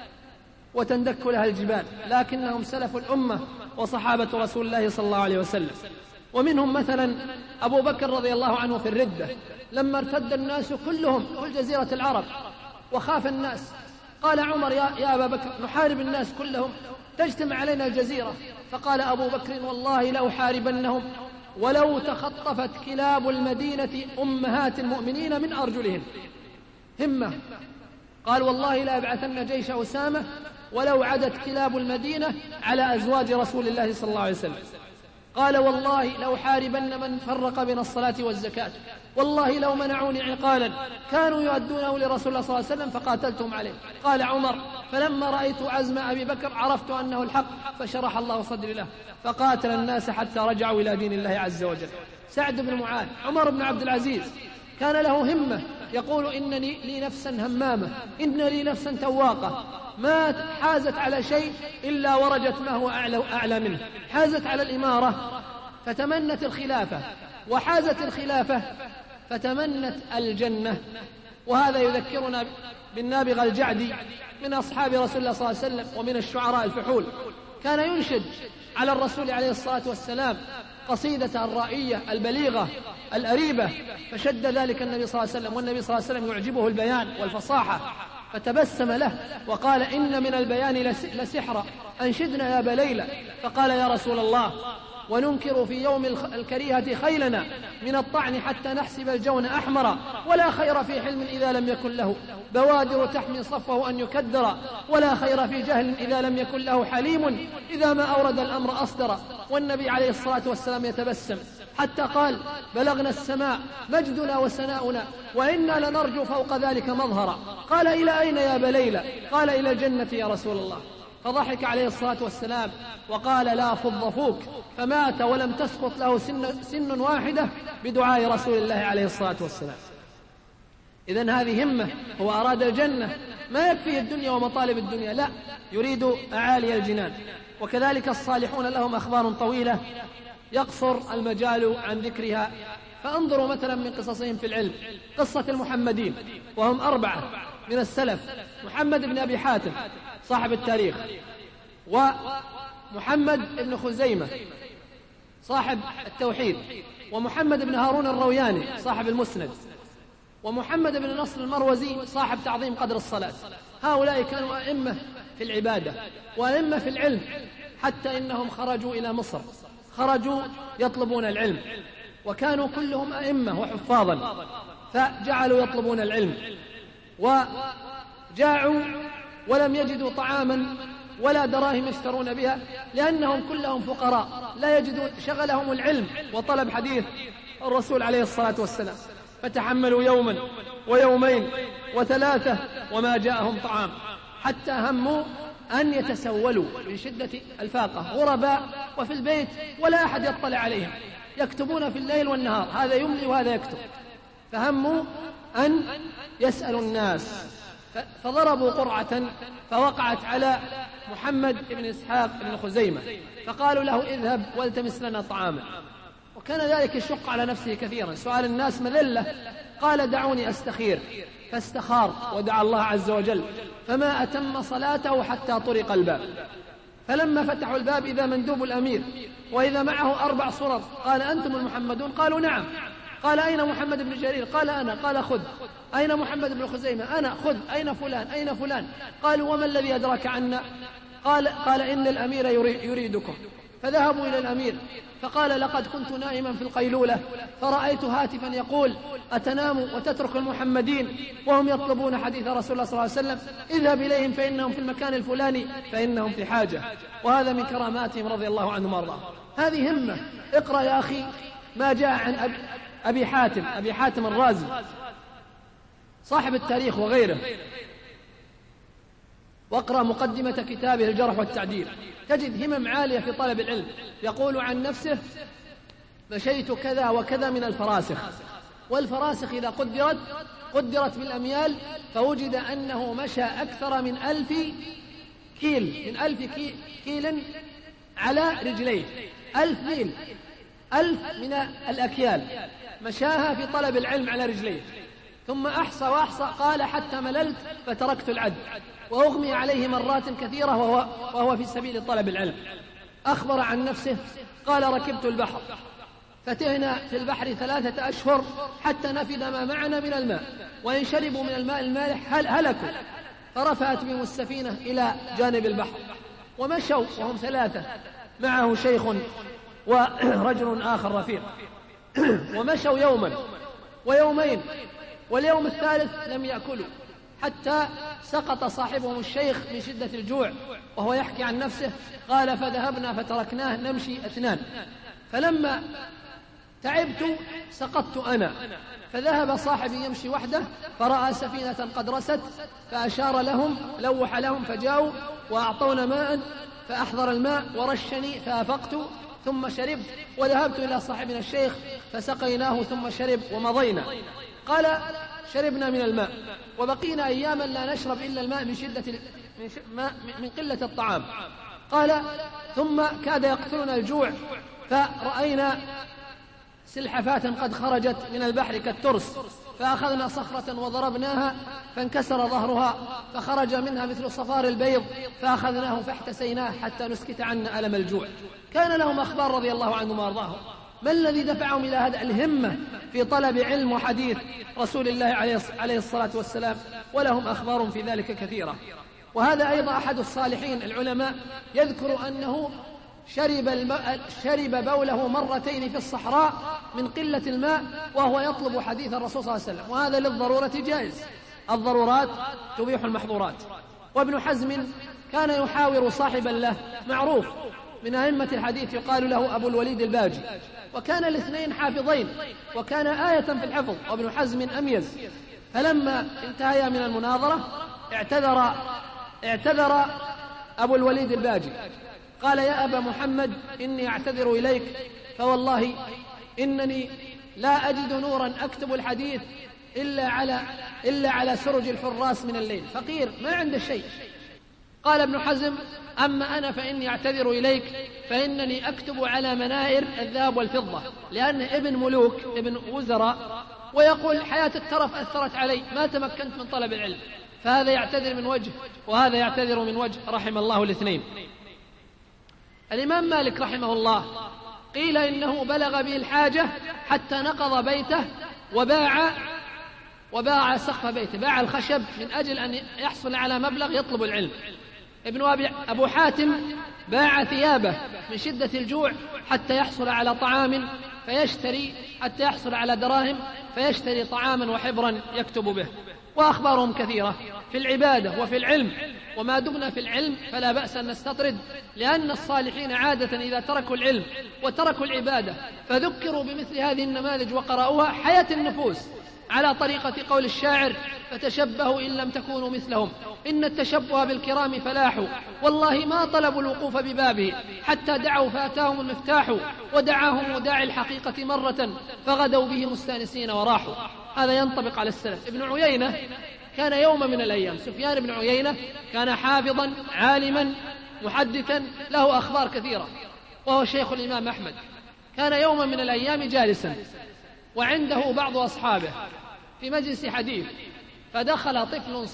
وتندك لها الجبال، لكنهم سلف الأمة وصحابة رسول الله صلى الله عليه وسلم. ومنهم مثلا أبو بكر رضي الله عنه في الردة، لما ارتد الناس كلهم، كل جزيرة العرب، وخاف الناس، قال عمر: يا أبا بكر نحارب الناس كلهم، تجتمع علينا الجزيرة. فقال أبو بكر: والله لأحاربنهم ولو تخطفت كلاب المدينة أمهات المؤمنين من أرجلهم. همة. قال: والله لا أبعثن جيش أسامة ولو عدت كلاب المدينة على أزواج رسول الله صلى الله عليه وسلم. قال: والله لو حاربن من فرق بين الصلاة والزكاة، والله لو منعوني عقالا كانوا يؤدونه لرسول الله صلى الله عليه وسلم فقاتلتهم عليه. قال عمر: فلما رأيت عزم أبي بكر عرفت أنه الحق فشرح الله صدري له فقاتل الناس حتى رجعوا إلى دين الله عز وجل. سعد بن معاذ، عمر بن عبد العزيز، كان له همة، يقول: إنني لي نفسا همامة، إن لي نفسا تواقة، ما حازت على شيء إلا ورجت ما هو أعلى منه. حازت على الإمارة فتمنت الخلافة، وحازت الخلافة فتمنت الجنة. وهذا يذكرنا بالنابغة الجعدي من أصحاب رسول الله صلى الله عليه وسلم ومن الشعراء الفحول، كان ينشد على الرسول عليه الصلاة والسلام قصيدة الرائية البليغة الأريبة، فشد ذلك النبي صلى الله عليه وسلم، والنبي صلى الله عليه وسلم يعجبه البيان والفصاحة، فتبسم له وقال: إن من البيان لسحرا، أنشدنا يا بليلى. فقال: يا رسول الله وننكر في يوم الكريهة خيلنا من الطعن حتى نحسب الجون أحمر، ولا خير في حلم إذا لم يكن له بوادر تحمي صفه أن يكدر، ولا خير في جهل إذا لم يكن له حليم إذا ما أورد الأمر أصدر. والنبي عليه الصلاة والسلام يتبسم حتى قال: بلغنا السماء مجدنا وسناؤنا وإنا لنرجو فوق ذلك مظهرا. قال: إلى أين يا بليلى؟ قال: إلى الجنة يا رسول الله. فضحك عليه الصلاة والسلام وقال: لا فض فوك، فمات ولم تسقط له سن واحدة بدعاء رسول الله عليه الصلاة والسلام. إذن هذه همة، هو أراد الجنة، ما يكفيه الدنيا ومطالب الدنيا، لا، يريد أعالي الجنان. وكذلك الصالحون لهم أخبار طويلة يقصر المجال عن ذكرها، فانظروا مثلا من قصصهم في العلم قصة المحمدين، وهم 4 من السلف: محمد بن أبي حاتم صاحب التاريخ، ومحمد بن خزيمة صاحب التوحيد، ومحمد بن هارون الروياني صاحب المسند، ومحمد بن نصر المروزي صاحب تعظيم قدر الصلاة. هؤلاء كانوا أئمة في العبادة وأئمة في العلم، حتى إنهم خرجوا إلى مصر، خرجوا يطلبون العلم، وكانوا كلهم أئمة وحفاظا، فجعلوا يطلبون العلم، وجاعوا ولم يجدوا طعاما ولا دراهم يشترون بها، لأنهم كلهم فقراء لا يجدون، شغلهم العلم وطلب حديث الرسول عليه الصلاة والسلام، فتحملوا يوما ويومين و3 وما جاءهم طعام، حتى هموا أن يتسولوا من شدة الفاقة، غرباء وفي البيت ولا أحد يطلع عليهم، يكتبون في الليل والنهار، هذا يملي وهذا يكتب، فهموا أن يسألوا الناس، فضربوا قرعة فوقعت على محمد بن إسحاق بن خزيمة، فقالوا له: اذهب والتمس لنا طعاما. وكان ذلك يشق على نفسه كثيرا، سؤال الناس مذلة، قال: دعوني أستخير. فاستخار ودعا الله عز وجل، فما أتم صلاته حتى طرق الباب، فلما فتحوا الباب إذا مندوب الأمير وإذا معه 4 صرر، قال: أنتم المحمدون؟ قالوا: نعم. قال: أين محمد بن جرير؟ قال: أنا. قال: خذ. أين محمد بن خزيمة؟ أنا. خذ. أين فلان؟ أين فلان؟ قالوا: وما الذي أدراك عنا؟ قال: إن الأمير يريدكم. فذهبوا إلى الأمير، فقال: لقد كنت نائما في القيلولة فرأيت هاتفا يقول: أتنام وتترك المحمدين وهم يطلبون حديث رسول الله صلى الله عليه وسلم؟ اذهب إليهم فإنهم في المكان الفلاني فإنهم في حاجة. وهذا من كراماتهم رضي الله عنهم وارضاهم. هذه همة. اقرأ يا أخي ما جاء عن أبي حاتم الرازي صاحب التاريخ وغيره، واقرأ مقدمة كتابه الجرح والتعديل، تجد همم عالية في طلب العلم. يقول عن نفسه: مشيت كذا وكذا من الفراسخ، والفراسخ إذا قدرت بالأميال، فوجد أنه مشى أكثر من 1000 كيل، من 1000 كيل على رجليه، 1000 ميل، 1000 من الأكيال مشاها في طلب العلم على رجليه. ثم أحصى وأحصى، قال: حتى مللت فتركت العد، وأغمي عليه مرات كثيرة وهو في سبيل طلب العلم. أخبر عن نفسه قال: ركبت البحر فتهنا في البحر 3 أشهر حتى نفذ ما معنا من الماء، وإن شربوا من الماء المالح هلكوا. فرفعت بهم السفينة إلى جانب البحر، ومشوا وهم 3، معه شيخ ورجل آخر رفيق، ومشوا يوما ويومين، واليوم الثالث لم يأكلوا، حتى سقط صاحبهم الشيخ من شدة الجوع، وهو يحكي عن نفسه قال: فذهبنا فتركناه نمشي 2، فلما تعبت سقطت أنا، فذهب صاحبي يمشي وحده فرأى سفينة قد رست، فأشار لهم، لوح لهم، فجاءوا وأعطونا ماء، فأحضر الماء ورشني فأفقت، ثم شربت، وذهبت إلى صاحبنا الشيخ فسقيناه ثم شرب ومضينا. قال: شربنا من الماء وبقينا أياما لا نشرب إلا الماء من قلة الطعام. قال: ثم كاد يقتلنا الجوع، فرأينا سلحفاة قد خرجت من البحر كالترس، فأخذنا صخرة وضربناها فانكسر ظهرها، فخرج منها مثل صفار البيض، فأخذناه فاحتسيناه حتى نسكت عنا ألم الجوع. كان لهم أخبار رضي الله عنهم وارضاهم. ما الذي دفعهم إلى هذا؟ الهمة في طلب علم وحديث رسول الله عليه الصلاة والسلام، ولهم أخبار في ذلك كثيرة. وهذا أيضا أحد الصالحين العلماء يذكر أنه شرب بوله مرتين في الصحراء من قلة الماء وهو يطلب حديث الرسول صلى الله عليه وسلم، وهذا للضرورة جائز، الضرورات تبيح المحظورات. وابن حزم كان يحاور صاحبا له معروف من أئمة الحديث يقال له أبو الوليد الباجي، وكان الاثنين حافظين وكان آية في الحفظ، وابن حزم أميز. فلما انتهيا من المناظرة اعتذر أبو الوليد الباجي، قال: يا أبا محمد إني أعتذر إليك، فوالله إنني لا أجد نورا أكتب الحديث إلا على سرج الحراس من الليل، فقير ما عنده شيء. قال ابن حزم: أما أنا فإني أعتذر إليك، فإنني أكتب على منائر الذهب والفضة، لأن ابن ملوك ابن وزراء، ويقول حياة الترف أثرت علي، ما تمكنت من طلب العلم. فهذا يعتذر من وجه وهذا يعتذر من وجه، رحم الله الاثنين. الإمام مالك رحمه الله قيل إنه بلغ به الحاجة حتى نقض بيته وباع سقف بيته، باع الخشب من أجل أن يحصل على مبلغ يطلب العلم. أبو حاتم باع ثيابه من شدة الجوع حتى يحصل على طعام فيشتري، حتى يحصل على دراهم فيشتري طعاما وحبرا يكتب به. وأخبارهم كثيرة في العبادة وفي العلم، وما دمنا في العلم فلا بأس أن نستطرد، لأن الصالحين عادة إذا تركوا العلم وتركوا العبادة فذكروا بمثل هذه النماذج وقرأوها حياة النفوس، على طريقة قول الشاعر: فتشبهوا إن لم تكونوا مثلهم، إن التشبه بالكرام فلاح، والله ما طلبوا الوقوف ببابه حتى دعوا فأتاهم المفتاح، ودعاهم داعي الحقيقة مرة فغدوا به مستانسين وراحوا. هذا ينطبق على السلف. ابن عيينة كان يوم من الأيام، سفيان بن عيينة كان حافظا عالما محدثا له أخبار كثيرة، وهو شيخ الإمام أحمد. كان يوم من الأيام جالسا وعنده بعض أصحابه في مجلس حديث، فدخل طفل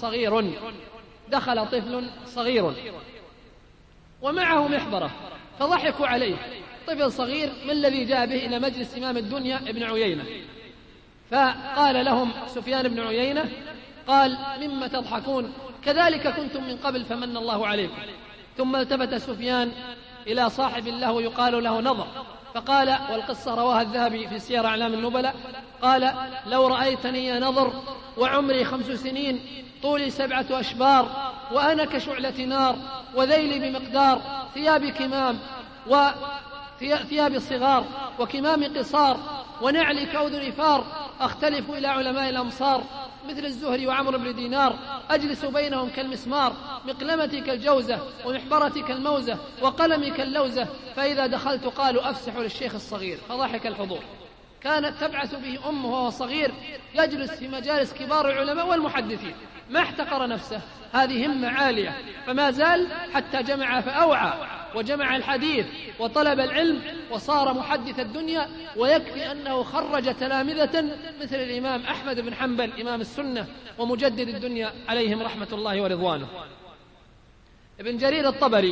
صغير ومعه محبرة، فضحكوا عليه. طفل صغير: ما الذي جاء به إلى مجلس إمام الدنيا ابن عيينة؟ فقال لهم سفيان بن عيينة، قال: مما تضحكون؟ كذلك كنتم من قبل فمن الله عليكم. ثم التفت سفيان إلى صاحب له يقال له نضر، فقال، والقصة رواها الذهبي في سير أعلام النبلاء، قال: لو رأيتني يا نضر وعمري 5 سنين، طولي 7 أشبار، وأنا كشعلة نار، وذيلي بمقدار ثياب كمام وثياب صغار، وكمام قصار، ونعلي كأذن فار، أختلف إلى علماء الأمصار، مثل الزهري وعمرو بن دينار، أجلس بينهم كالمسمار، مقلمتي كالجوزة، ومحبرتي كالموزة، وقلمي كاللوزة، فإذا دخلت قالوا أفسح للشيخ الصغير، فضحك الحضور. كانت تبعث به أمه وهو صغير، يجلس في مجالس كبار العلماء والمحدثين، ما احتقر نفسه، هذه همة عالية، فما زال حتى جمع فأوعى، وجمع الحديث وطلب العلم وصار محدث الدنيا. ويكفي أنه خرج تلامذة مثل الإمام أحمد بن حنبل إمام السنة ومجدد الدنيا عليهم رحمة الله ورضوانه. ابن جرير الطبري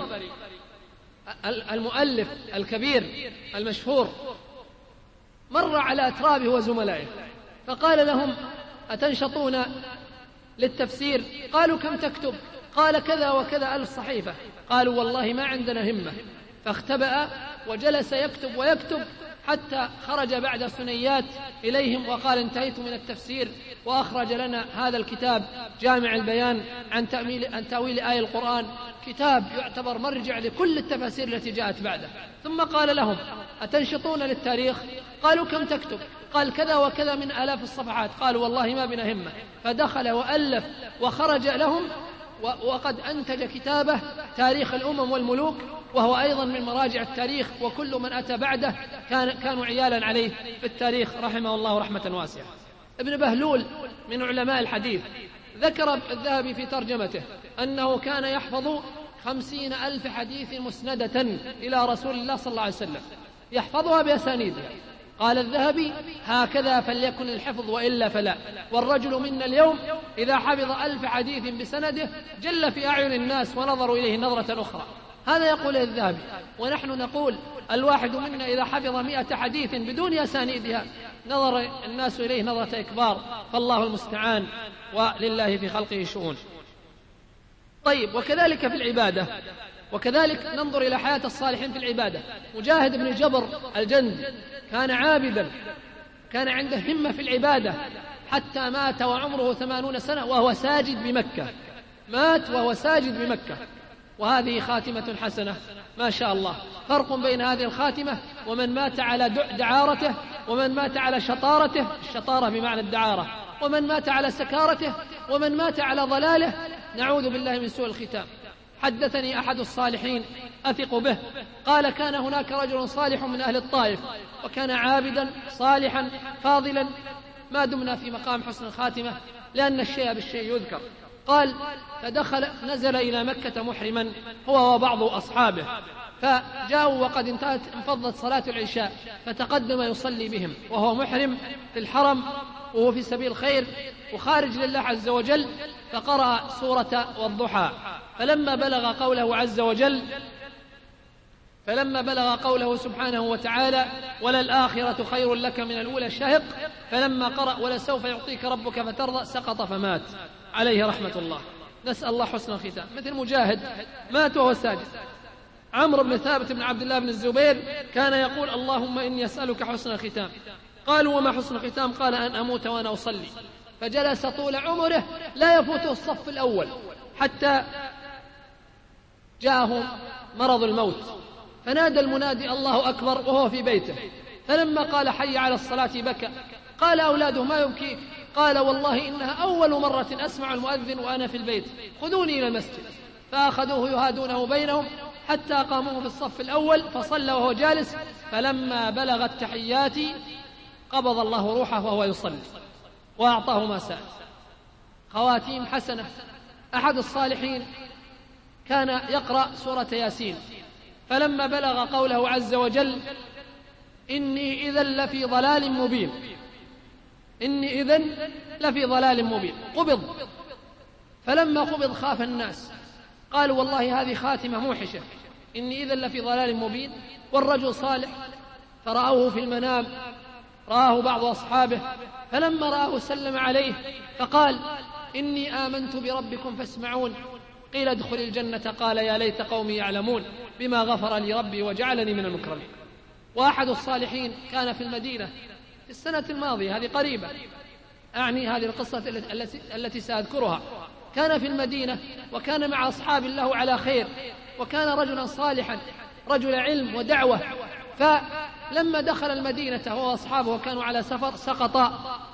المؤلف الكبير المشهور مر على أترابه وزملائه فقال لهم: أتنشطون للتفسير؟ قالوا: كم تكتب؟ قال: كذا وكذا 1000 صحيفة. قالوا: والله ما عندنا همة. فاختبأ وجلس يكتب ويكتب حتى خرج بعد ثنيات إليهم وقال: انتهيت من التفسير، وأخرج لنا هذا الكتاب جامع البيان عن تأويل آية القرآن، كتاب يعتبر مرجع لكل التفاسير التي جاءت بعده. ثم قال لهم: أتنشطون للتاريخ؟ قالوا: كم تكتب؟ قال: كذا وكذا من آلاف الصفحات. قالوا: والله ما بنا همة. فدخل وألف وخرج لهم، وقد أنتج كتابه تاريخ الأمم والملوك، وهو أيضا من مراجع التاريخ، وكل من أتى بعده كانوا عيالا عليه في التاريخ رحمه الله رحمة واسعة. ابن بهلول من علماء الحديث، ذكر الذهبي في ترجمته أنه كان يحفظ 50,000 حديث مسندة إلى رسول الله صلى الله عليه وسلم، يحفظها بأسانيدها. قال الذهبي: هكذا فليكن الحفظ وإلا فلا. والرجل منا اليوم إذا حفظ 1000 حديث بسنده جل في أعين الناس ونظروا إليه نظرة أخرى. هذا يقول الذهبي، ونحن نقول الواحد منا إذا حفظ 100 حديث بدون أسانيدها نظر الناس إليه نظرة إكبار، فالله المستعان، ولله في خلقه شؤون. طيب، وكذلك في العبادة وكذلك ننظر إلى حياة الصالحين في العبادة. مجاهد بن جبر الجندي كان عابدا، كان عنده همة في العبادة حتى مات وعمره 80 سنة وهو ساجد بمكة، مات وهو ساجد بمكة، وهذه خاتمة حسنة ما شاء الله. فرق بين هذه الخاتمة ومن مات على دعارته، ومن مات على شطارته، الشطارة بمعنى الدعارة، ومن مات على سكارته، ومن مات على ضلاله، نعوذ بالله من سوء الختام. حدثني أحد الصالحين أثق به قال: كان هناك رجل صالح من أهل الطائف، وكان عابدا صالحا فاضلا، ما دمنا في مقام حسن الخاتمة لأن الشيء بالشيء يذكر. قال: نزل إلى مكة محرما هو وبعض أصحابه، فجاءوا وقد انفضت صلاة العشاء، فتقدم يصلي بهم وهو محرم في الحرم وهو في سبيل الخير وخارج لله عز وجل، فقرأ سورة والضحى. فلما بلغ قوله سبحانه وتعالى: وللآخرة خير لك من الأولى شهق، فلما قرأ ولسوف يعطيك ربك فترضى سقط فمات عليه رحمة الله. نسأل الله حسن الختام. مثل مجاهد مات وهو ساجد. عمرو بن ثابت بن عبد الله بن الزبير كان يقول: اللهم إني أسألك حسن الختام. قالوا: وما حسن الختام؟ قال: أن أموت وأنا أصلي. فجلس طول عمره لا يفوته الصف الأول حتى جاءه مرض الموت، فنادى المنادي: الله أكبر، وهو في بيته. فلما قال: حي على الصلاة بكى. قال أولاده: ما يبكيك؟ قال: والله إنها أول مرة أسمع المؤذن وأنا في البيت، خذوني إلى المسجد. فأخذوه يهادونه بينهم حتى قاموه في الصف الأول فصلى وهو جالس، فلما بلغ التحيات قبض الله روحه وهو يصلي وأعطاه ما سأل. خواتيم حسنة. أحد الصالحين كان يقرأ سورة ياسين، فلما بلغ قوله عز وجل: إني إذن لفي ضلال مبين، إني إذن لفي ضلال مبين، قبض. فلما قبض خاف الناس، قالوا: والله هذه خاتمة موحشة، إني إذن لفي ضلال مبين. والرجل صالح، فرأوه في المنام، رآه بعض أصحابه، فلما رآه سلم عليه فقال: إني آمنت بربكم فاسمعون. قيل: ادخل الجنة. قال: يا ليت قومي يعلمون بما غفر لي ربي وجعلني من المكرمين. وأحد الصالحين كان في المدينة في السنة الماضية، هذه قريبة، أعني هذه القصة التي سأذكرها. كان في المدينة وكان مع أصحاب الله على خير، وكان رجلا صالحا، رجل علم ودعوة. فلما دخل المدينة هو وأصحابه وكانوا على سفر سقطا،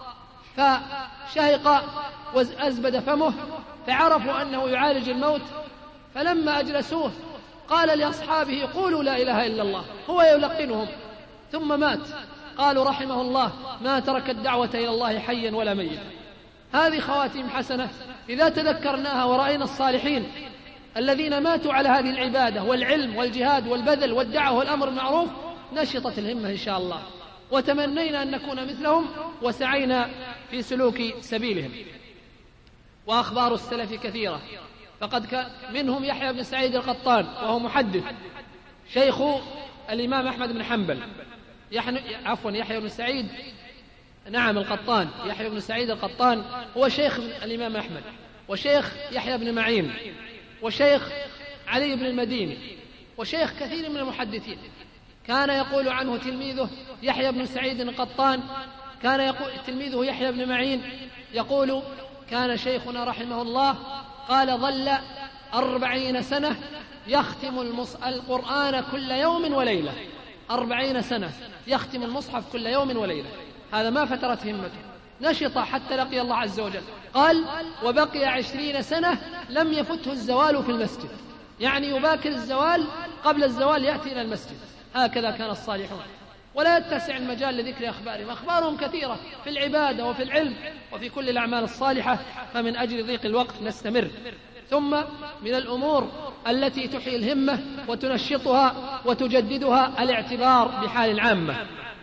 فشهق وأزبد فمه، فعرفوا أنه يعالج الموت. فلما أجلسوه قال لأصحابه: قولوا لا إله إلا الله، هو يلقنهم، ثم مات. قالوا: رحمه الله، ما ترك الدعوة إلى الله حيا ولا ميتا. هذه خواتيم حسنة إذا تذكرناها ورأينا الصالحين الذين ماتوا على هذه العبادة والعلم والجهاد والبذل والدعوة والأمر المعروف، نشطت الهمة إن شاء الله، وتمنينا أن نكون مثلهم وسعينا في سلوك سبيلهم. وأخبار السلف كثيرة، فقد كان منهم يحيى بن سعيد القطان، وهو محدث شيخ الإمام أحمد بن حنبل. يحيى بن سعيد، نعم القطان، يحيى بن سعيد القطان هو شيخ الإمام أحمد، وشيخ يحيى بن معين، وشيخ علي بن المديني، وشيخ كثير من المحدثين. كان يقول عنه تلميذه يحيى بن سعيد القطان، كان يقول تلميذه يحيى بن معين يقول: كان شيخنا رحمه الله قال: ظل 40 سنة يختم القرآن كل يوم وليلة، 40 سنة يختم المصحف كل يوم وليلة. هذا ما فترت همته، نشط حتى لقي الله عز وجل. قال: وبقي 20 سنة لم يفته الزوال في المسجد، يعني يباكر الزوال، قبل الزوال يأتي إلى المسجد. هكذا كان الصالحون. ولا يتسع المجال لذكر أخبارهم، أخبارهم كثيرة في العبادة وفي العلم وفي كل الأعمال الصالحة، فمن أجل ضيق الوقت نستمر. ثم من الأمور التي تحيي الهمة وتنشطها وتجددها الاعتبار بحال العامة.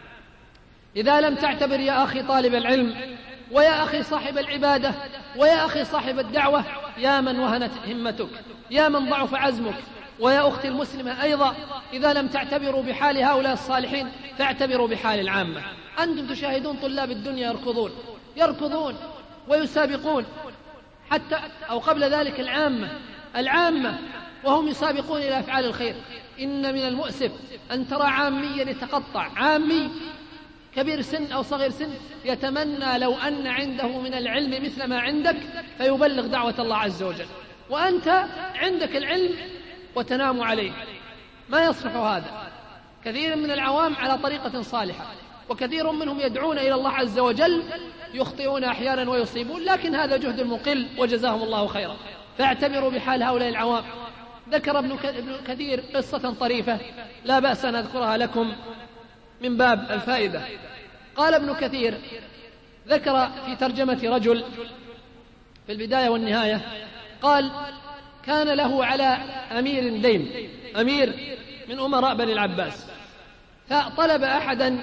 إذا لم تعتبر يا أخي طالب العلم، ويا أخي صاحب العبادة، ويا أخي صاحب الدعوة، يا من وهنت همتك، يا من ضعف عزمك، ويا أختي المسلمة أيضا، إذا لم تعتبروا بحال هؤلاء الصالحين فاعتبروا بحال العامة. أنتم تشاهدون طلاب الدنيا يركضون ويسابقون، حتى أو قبل ذلك العامة وهم يسابقون إلى أفعال الخير. إن من المؤسف أن ترى عاميا يتقطع، عامي كبير سن أو صغير سن، يتمنى لو أن عنده من العلم مثل ما عندك فيبلغ دعوة الله عز وجل، وأنت عندك العلم وتنام عليه. ما يصلح هذا. كثير من العوام على طريقة صالحة، وكثير منهم يدعون إلى الله عز وجل، يخطئون أحيانا ويصيبون، لكن هذا جهد مقل وجزاهم الله خيرا. فاعتبروا بحال هؤلاء العوام. ذكر ابن كثير قصة طريفة لا بأس أن أذكرها لكم من باب الفائدة. قال ابن كثير، ذكر في ترجمة رجل في البداية والنهاية، قال: كان له على أمير دين، أمير من أمراء بني العباس، فطلب أحدا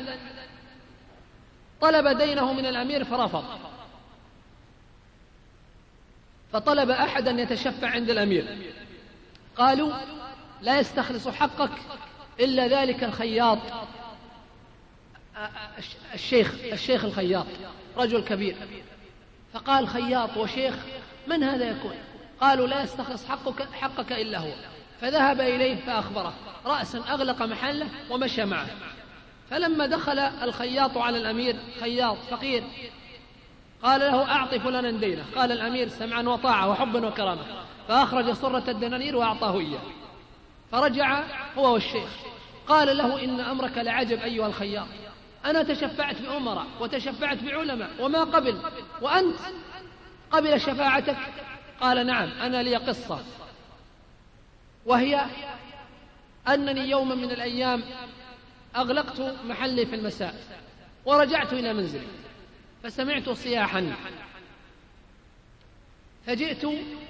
طلب دينه من الأمير فرفض، فطلب أحدا يتشفع عند الأمير. قالوا: لا يستخلص حقك إلا ذلك الخياط، الشيخ الخياط، رجل كبير. فقال: خياط وشيخ، من هذا يكون؟ قالوا: لا يستخلص حقك إلا هو. فذهب إليه فأخبره، رأسا أغلق محله ومشى معه. فلما دخل الخياط على الأمير، خياط فقير، قال له: أعط فلانا دينه. قال الأمير: سمعا وطاعة وحبا وكرامة. فأخرج صرة الدنانير وأعطاه إياه. فرجع هو والشيخ، قال له: إن أمرك لعجب أيها الخياط، أنا تشفعت بأمراء وتشفعت بعلماء وما قبل، وأنت قبل شفاعتك؟ قال: نعم، أنا لي قصة، وهي أنني يوما من الأيام أغلقت محلي في المساء ورجعت إلى منزلي، فسمعت صياحا، فجئت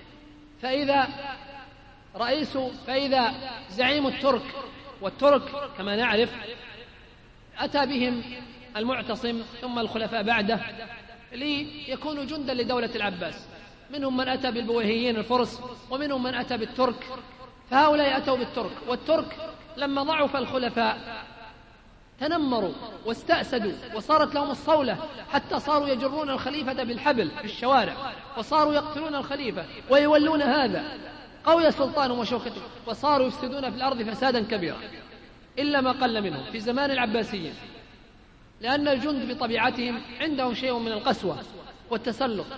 فإذا زعيم الترك، والترك كما نعرف أتى بهم المعتصم ثم الخلفاء بعده ليكونوا جندا لدولة العباس، منهم من أتى بالبويهيين الفرس، ومنهم من أتى بالترك، فهؤلاء أتوا بالترك. والترك لما ضعف الخلفاء تنمروا واستأسدوا، وصارت لهم الصولة، حتى صاروا يجرون الخليفة بالحبل في الشوارع، وصاروا يقتلون الخليفة ويولون هذا، قوي سلطانهم وشوكتهم، وصاروا يفسدون في الأرض فسادا كبيرا، إلا ما قل منهم في زمان العباسيين، لأن الجند بطبيعتهم عندهم شيء من القسوة والتسلط.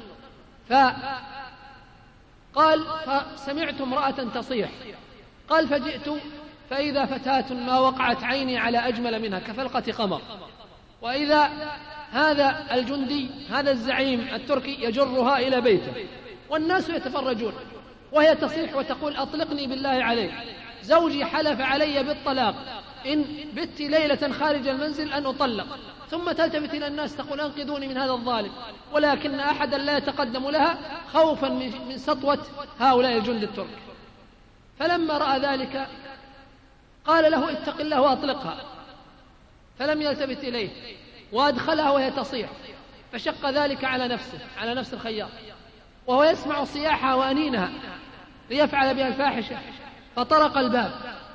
قال: فسمعت امرأة تصيح. قال: فجئت فإذا فتاة ما وقعت عيني على أجمل منها كفلقة قمر، وإذا هذا الجندي، هذا الزعيم التركي، يجرها إلى بيته، والناس يتفرجون، وهي تصيح وتقول: أطلقني بالله عليك، زوجي حلف علي بالطلاق، إن بت ليلة خارج المنزل أن أطلق. ثم تلتفت إلى الناس تقول: أنقذوني من هذا الظالم، ولكن أحدا لا يتقدم لها خوفا من سطوة هؤلاء الجند الترك. فلما رأى ذلك قال له: اتق الله وأطلقها. فلم يلتفت إليه وأدخلها وهي تصيح، فشق ذلك على نفسه، على نفس الخياط، وهو يسمع صياحها وأنينها ليفعل بها الفاحشة. فطرق الباب،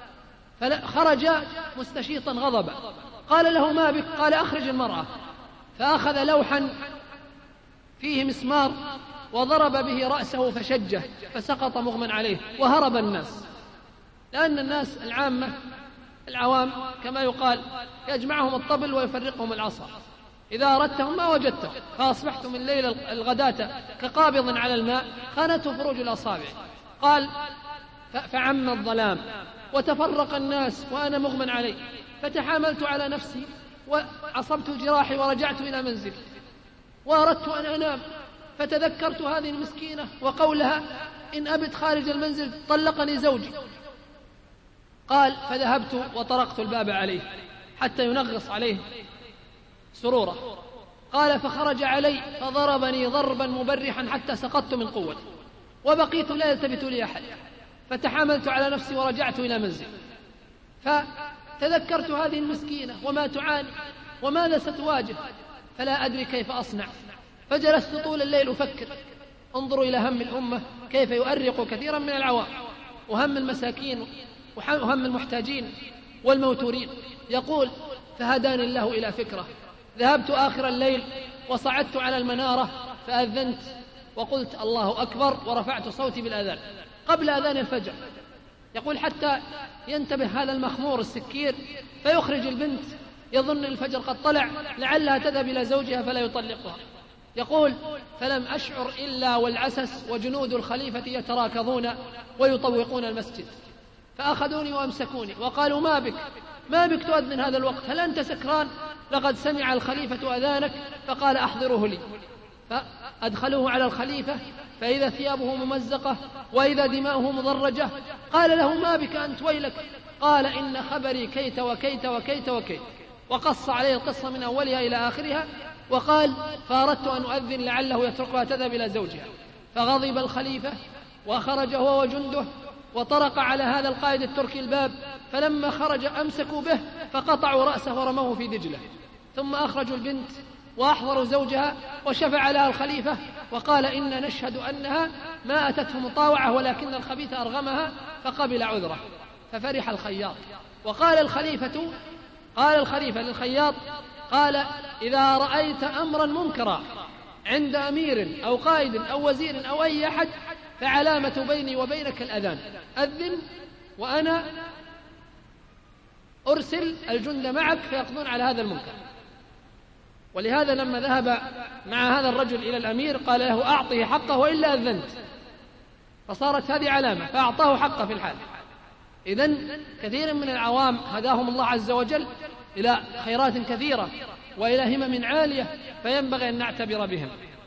فخرج مستشيطا غضبا. قال له: ما بك؟ قال: أخرج المرأة. فأخذ لوحا فيه مسمار وضرب به رأسه فشجه، فسقط مغمى عليه، وهرب الناس، لأن الناس العوام كما يقال يجمعهم الطبل ويفرقهم العصا، إذا أردتهم ما وجدتهم، فأصبحت من ليل الغداة كقابض على الماء خانته فروج الأصابع. قال: فعم الظلام وتفرق الناس وأنا مغمى علي، فتحاملت على نفسي وعصبت جراحي ورجعت إلى منزلي، وأردت أن أنام، فتذكرت هذه المسكينة وقولها: إن أبت خارج المنزل طلقني زوجي. قال: فذهبت وطرقت الباب عليه حتى ينغص عليه سروره. قال: فخرج علي فضربني ضربا مبرحا حتى سقطت من قوة، وبقيت لا يلتفت لي أحد، فتحاملت على نفسي ورجعت إلى منزل، فتذكرت هذه المسكينة وما تعاني وماذا ستواجه، فلا أدري كيف أصنع. فجلست طول الليل أفكر. انظروا إلى هم الأمة كيف يؤرق كثيرا من العوام، وهم المساكين وهم المحتاجين والموتورين. يقول: فهداني الله إلى فكرة، ذهبت آخر الليل وصعدت على المنارة فأذنت وقلت: الله أكبر، ورفعت صوتي بالأذان قبل أذان الفجر، يقول حتى ينتبه هذا المخمور السكير فيخرج البنت، يظن الفجر قد طلع لعلها تذهب إلى زوجها فلا يطلقها. يقول فلم أشعر إلا والعسس وجنود الخليفة يتراكضون ويطوقون المسجد، فأخذوني وأمسكوني وقالوا ما بك تؤذن هذا الوقت؟ هل أنت سكران؟ لقد سمع الخليفة أذانك. فقال أحضروه لي. فأدخلوه على الخليفة فإذا ثيابه ممزقة وإذا دماؤه مضرجة. قال له ما بك أنت ويلك؟ قال إن خبري كيت وكيت وكيت وكيت، وقص عليه القصة من أولها إلى آخرها. وقال فأردت أن أؤذن لعله يتركها تذهب إلى زوجها. فغضب الخليفة وخرج هو وجنده وطرق على هذا القائد التركي الباب، فلما خرج أمسكوا به فقطعوا رأسه ورموه في دجلة. ثم أخرجوا البنت وأحضروا زوجها وشفع لها الخليفة وقال إن نشهد أنها ما أتته مطاوعة ولكن الخبيث أرغمها فقبل عذره. ففرح الخياط وقال الخليفة للخياط قال إذا رأيت أمرا منكرا عند أمير أو قائد أو وزير أو أي أحد فعلامة بيني وبينك الأذان، أذن وأنا أرسل الجند معك فيقضون على هذا المنكر. ولهذا لما ذهب مع هذا الرجل إلى الأمير قال له أعطه حقه وإلا أذنت، فصارت هذه علامة فأعطاه حقه في الحال. إذن كثير من العوام هداهم الله عز وجل إلى خيرات كثيرة وإلى همم عالية فينبغي أن نعتبر بهم.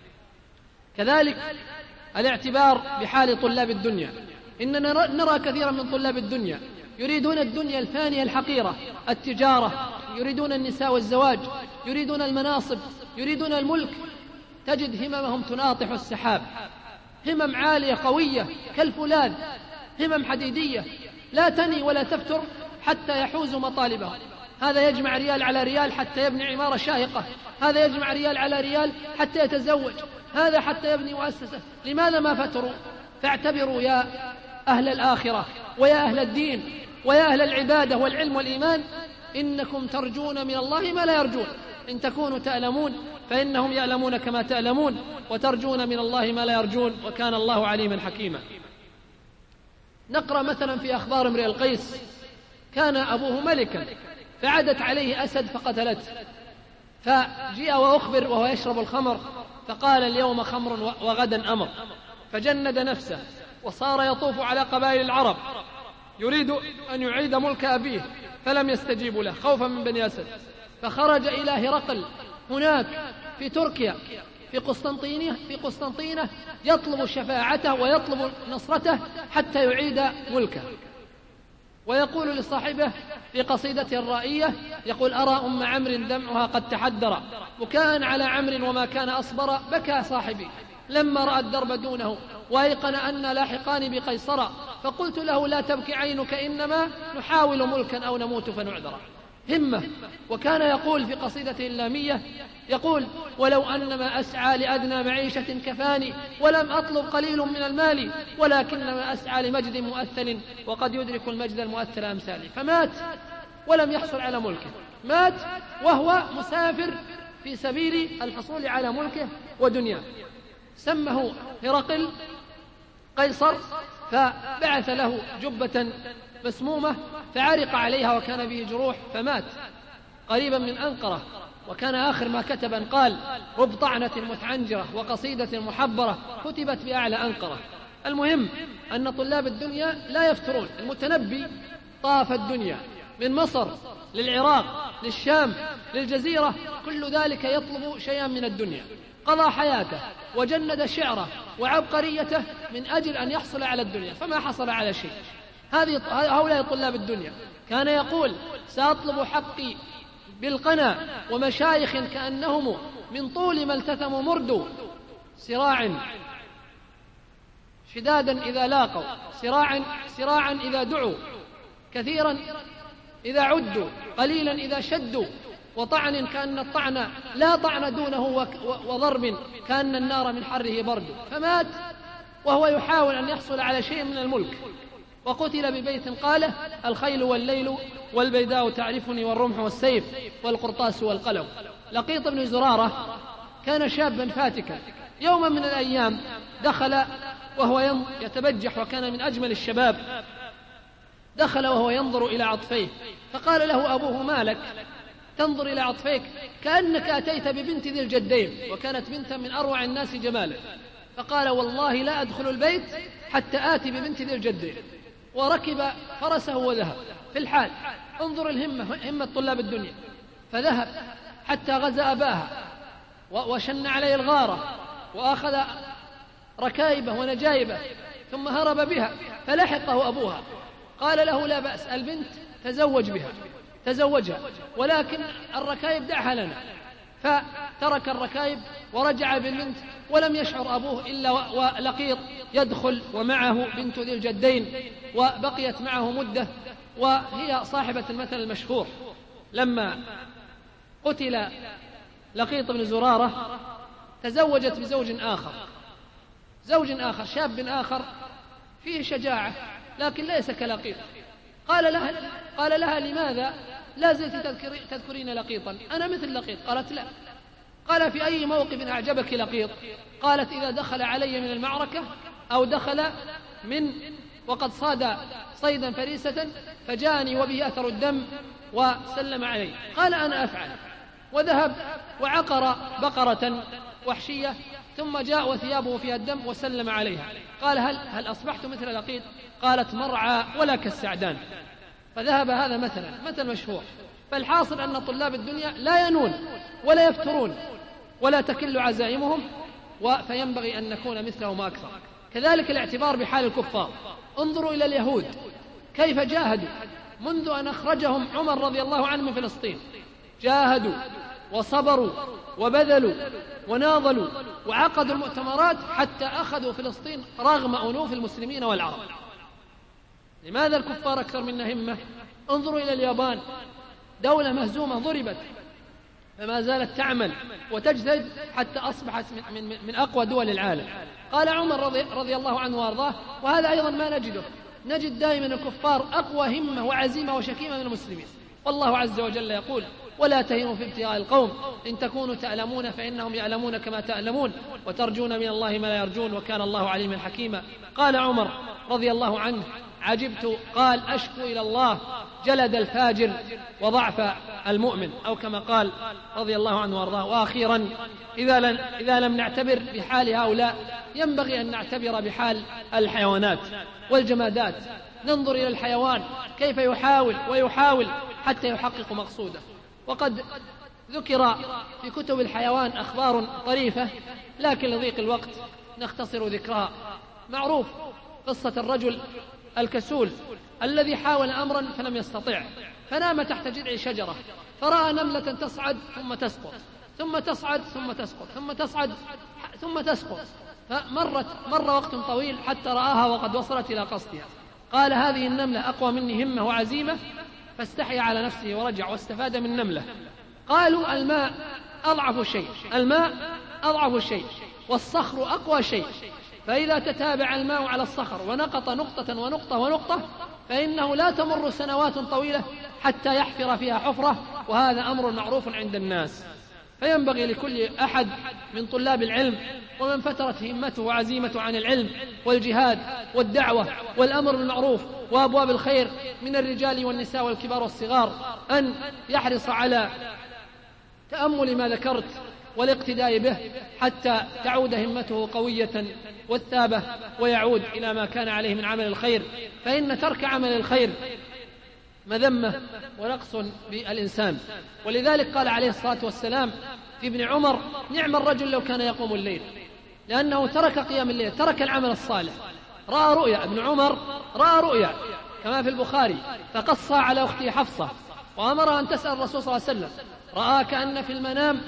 كذلك الاعتبار بحال طلاب الدنيا. إننا نرى كثيرا من طلاب الدنيا يريدون الدنيا الفانية الحقيرة، التجارة، يريدون النساء والزواج، يريدون المناصب، يريدون الملك. تجد هممهم تناطح السحاب، همم عالية قوية كالفولاذ، همم حديدية لا تني ولا تفتر حتى يحوزوا مطالبهم. هذا يجمع ريال على ريال حتى يبني عمارة شاهقة، هذا يجمع ريال على ريال حتى يتزوج، هذا حتى يبني مؤسسة. لماذا ما فتروا؟ فاعتبروا يا أهل الآخرة ويا أهل الدين ويا أهل العبادة والعلم والإيمان إنكم ترجون من الله ما لا يرجون. إن تكونوا تألمون فإنهم يألمون كما تألمون، وترجون من الله ما لا يرجون، وكان الله عليما حكيما. نقرأ مثلا في أخبار امرئ القيس كان أبوه ملكا فعدت عليه أسد فقتلته، فجاء وأخبر وهو يشرب الخمر فقال اليوم خمر وغدا أمر، فجند نفسه وصار يطوف على قبائل العرب يريد أن يعيد ملك أبيه فلم يستجيبوا له خوفا من بني أسد. فخرج إلى هرقل هناك في تركيا في قسطنطينة يطلب شفاعته ويطلب نصرته حتى يعيد ملكه. ويقول لصاحبه في قصيدة الرائية يقول أرى أم عمرو دمعها قد تحدر بكاء على عمرو وما كان أصبر، بكى صاحبي لما رأى الدرب دونه وأيقن أن لاحقان بقيصر، فقلت له لا تبكي عينك إنما نحاول ملكا أو نموت فنعذر. همة. وكان يقول في قصيدته اللامية يقول ولو أنما أسعى لأدنى معيشة كفاني ولم أطلب قليل من المال ولكنما أسعى لمجد مؤثل وقد يدرك المجد المؤثل أمثالي. فمات ولم يحصل على ملكه، مات وهو مسافر في سبيل الحصول على ملكه ودنياه. سمه هرقل قيصر فبعث له جبة مسمومة فعرق عليها وكان به جروح فمات قريبا من أنقرة. وكان آخر ما كتب قال رب طعنة متعنجرة وقصيدة محبرة كتبت بأعلى أنقرة. المهم أن طلاب الدنيا لا يفترون. المتنبي طاف الدنيا من مصر للعراق للشام للجزيرة، كل ذلك يطلب شيئا من الدنيا. قضى حياته وجند شعره وعبقريته من أجل أن يحصل على الدنيا فما حصل على شيء. هؤلاء طلاب الدنيا. كان يقول سأطلب حقي بالقنا ومشايخ كأنهم من طول ما التثموا مردوا سراع شدادا إذا لاقوا سراعا إذا دعوا كثيرا إذا عدوا قليلا إذا شدوا وطعن كأن الطعن لا طعن دونه وضرب كأن النار من حره برد. فمات وهو يحاول أن يحصل على شيء من الملك. وقتل ببيت قاله الخيل والليل والبيداء تعرفني والرمح والسيف والقرطاس والقلم. لقيط بن زرارة كان شابا فاتكا. يوما من الأيام دخل وهو يتبجح وكان من أجمل الشباب دخل وهو ينظر إلى عطفيه، فقال له أبوه: ما لك تنظر إلى عطفيك؟ كأنك أتيت ببنت ذي الجدين، وكانت بنتا من أروع الناس جمالا. فقال: والله لا أدخل البيت حتى آتي ببنت ذي الجدين. وركب فرسه وذهب في الحال. انظر الهمة، همة طلاب الدنيا. فذهب حتى غزا أباها وشن عليه الغارة، وأخذ ركائبه ونجايبه، ثم هرب بها، فلحقه أبوها. قال له: لا بأس، البنت تزوجها، ولكن الركائب دعها لنا. فترك الركائب ورجع بالبنت، ولم يشعر أبوه إلا ولقيط يدخل ومعه بنت ذي الجدين، وبقيت معه مدة، وهي صاحبة المثل المشهور. لما قتل لقيط بن زرارة تزوجت بزوج آخر، شاب آخر فيه شجاعة لكن ليس كلقيط. قال لها: لماذا لا زلت تذكرين لقيطا؟ أنا مثل لقيط. قالت: لا. قال: في أي موقف أعجبك لقيط؟ قالت: إذا دخل علي من المعركة، أو دخل وقد صاد صيدا فريسة فجاءني وبه أثر الدم وسلم علي. قال: أنا أفعل. وذهب وعقر بقرة وحشية، ثم جاء وثيابه فيها الدم وسلم عليها. قال: هل أصبحت مثل لقيط؟ قالت: مرعى ولا كالسعدان. فذهب هذا مثل مشهور. فالحاصل أن طلاب الدنيا لا ينون ولا يفترون ولا تكل عزائمهم، فينبغي أن نكون مثلهم أكثر. كذلك الاعتبار بحال الكفار. انظروا إلى اليهود كيف جاهدوا منذ أن أخرجهم عمر رضي الله عنه من فلسطين. جاهدوا وصبروا وبذلوا وناضلوا وعقدوا المؤتمرات حتى أخذوا فلسطين رغم أنوف المسلمين والعرب. لماذا الكفار أكثر منا همة؟ انظروا إلى اليابان، دولة مهزومة ضربت، فما زالت تعمل وتجتهد حتى أصبحت من أقوى دول العالم. قال عمر رضي الله عنه وأرضاه، وهذا أيضا ما نجد دائما الكفار أقوى همة وعزيمة وشكيمة من المسلمين. والله عز وجل يقول: ولا تهنوا في ابتغاء القوم إن تكونوا تألمون فإنهم يألمون كما تألمون وترجون من الله ما لا يرجون وكان الله عليما حكيما. قال عمر رضي الله عنه: عجبت، قال: أشكو إلى الله جلد الفاجر وضعف المؤمن، أو كما قال رضي الله عنه وارضاه. وأخيرا، إذا لم نعتبر بحال هؤلاء ينبغي أن نعتبر بحال الحيوانات والجمادات. ننظر إلى الحيوان كيف يحاول حتى يحقق مقصوده. وقد ذكر في كتب الحيوان أخبار طريفة، لكن لضيق الوقت نختصر ذكرها. معروف قصة الرجل الكسول الذي حاول أمرا فلم يستطع، فنام تحت جذع شجرة، فرأى نملة تصعد ثم تسقط، ثم تصعد ثم تسقط، ثم تصعد ثم تسقط، مر وقت طويل حتى رآها وقد وصلت إلى قصدها. قال: هذه النملة أقوى مني همة وعزيمة، فاستحي على نفسه ورجع واستفاد من نملة. قالوا: الماء أضعف شيء والصخر أقوى شيء، فإذا تتابع الماء على الصخر ونقط نقطة ونقطة ونقطة فإنه لا تمر سنوات طويلة حتى يحفر فيها حفرة، وهذا أمر معروف عند الناس. فينبغي لكل أحد من طلاب العلم ومن فترت همته وعزيمته عن العلم والجهاد والدعوة والأمر بالمعروف وأبواب الخير من الرجال والنساء والكبار والصغار أن يحرص على تأمل ما ذكرت والاقتداء به حتى تعود همته قوية والثابة ويعود إلى ما كان عليه من عمل الخير، فإن ترك عمل الخير مذمة ونقص بالإنسان. ولذلك قال عليه الصلاة والسلام في ابن عمر: نعم الرجل لو كان يقوم الليل، لأنه ترك قيام الليل، ترك العمل الصالح. رأى رؤيا، ابن عمر رأى رؤيا كما في البخاري، فقص على أخته حفصة وأمر أن تسأل الرسول صلى الله عليه وسلم. رأى كأن في المنام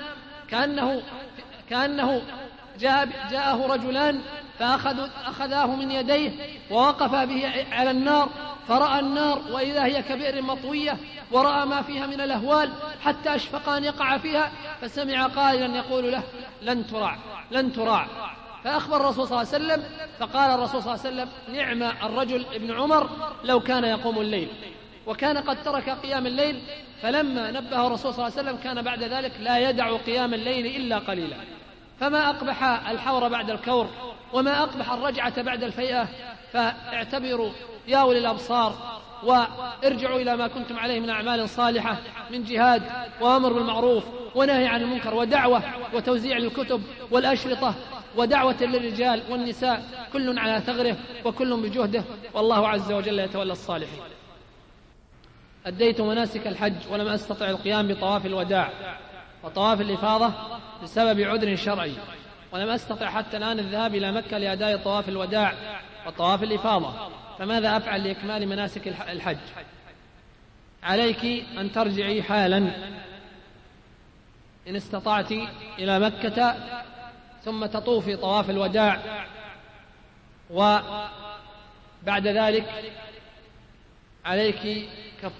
كأنه جاءه رجلان فأخذاه من يديه ووقف به على النار، فرأى النار وإذا هي كبئر مطوية، ورأى ما فيها من الأهوال حتى أشفق أن يقع فيها، فسمع قائلا يقول له: لن تراع. فأخبر الرسول صلى الله عليه وسلم، فقال الرسول صلى الله عليه وسلم: نعم الرجل ابن عمر لو كان يقوم الليل. وكان قد ترك قيام الليل، فلما نبه الرسول صلى الله عليه وسلم كان بعد ذلك لا يدع قيام الليل إلا قليلا. فما أقبح الحور بعد الكور، وما أقبح الرجعة بعد الفيئة. فاعتبروا يا أولي الأبصار وارجعوا إلى ما كنتم عليه من أعمال صالحة من جهاد وأمر بالمعروف ونهي عن المنكر ودعوة وتوزيع الكتب والأشرطة ودعوة للرجال والنساء، كل على ثغره وكل بجهده، والله عز وجل يتولى الصالحين. أديت مناسك الحج ولم أستطع القيام بطواف الوداع وطواف الإفاضة بسبب عذر شرعي، ولم أستطع حتى الآن الذهاب إلى مكة لأداء طواف الوداع وطواف الإفاضة، فماذا أفعل لإكمال مناسك الحج؟ عليك أن ترجعي حالا إن استطعت إلى مكة، ثم تطوفي طواف الوداع، وبعد ذلك عليك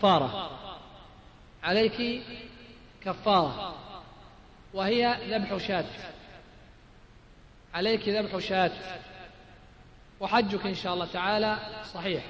كفارة وهي ذبح شاة، عليك ذبح شاة، وحجك إن شاء الله تعالى صحيح.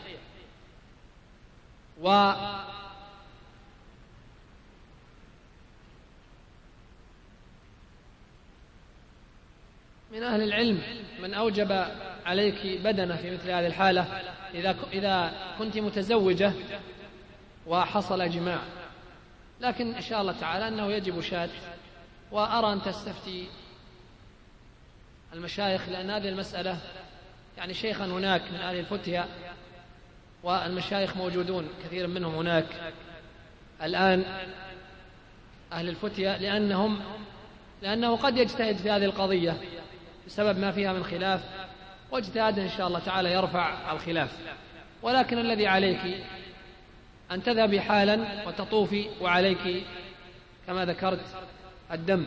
من أهل العلم من أوجب عليك بدنة في مثل هذه الحالة إذا كنت متزوجة وحصل جماع، لكن إن شاء الله تعالى أنه يجب شاة. وأرى أن تستفتي المشايخ، لأن هذه المسألة يعني شيخا هناك من أهل الفتية، والمشايخ موجودون كثير منهم هناك الآن أهل الفتية، لأنه قد يجتهد في هذه القضية بسبب ما فيها من خلاف، واجتهاد إن شاء الله تعالى يرفع الخلاف. ولكن الذي عليك أن تذهبي حالا وتطوفي، وعليك كما ذكرت الدم.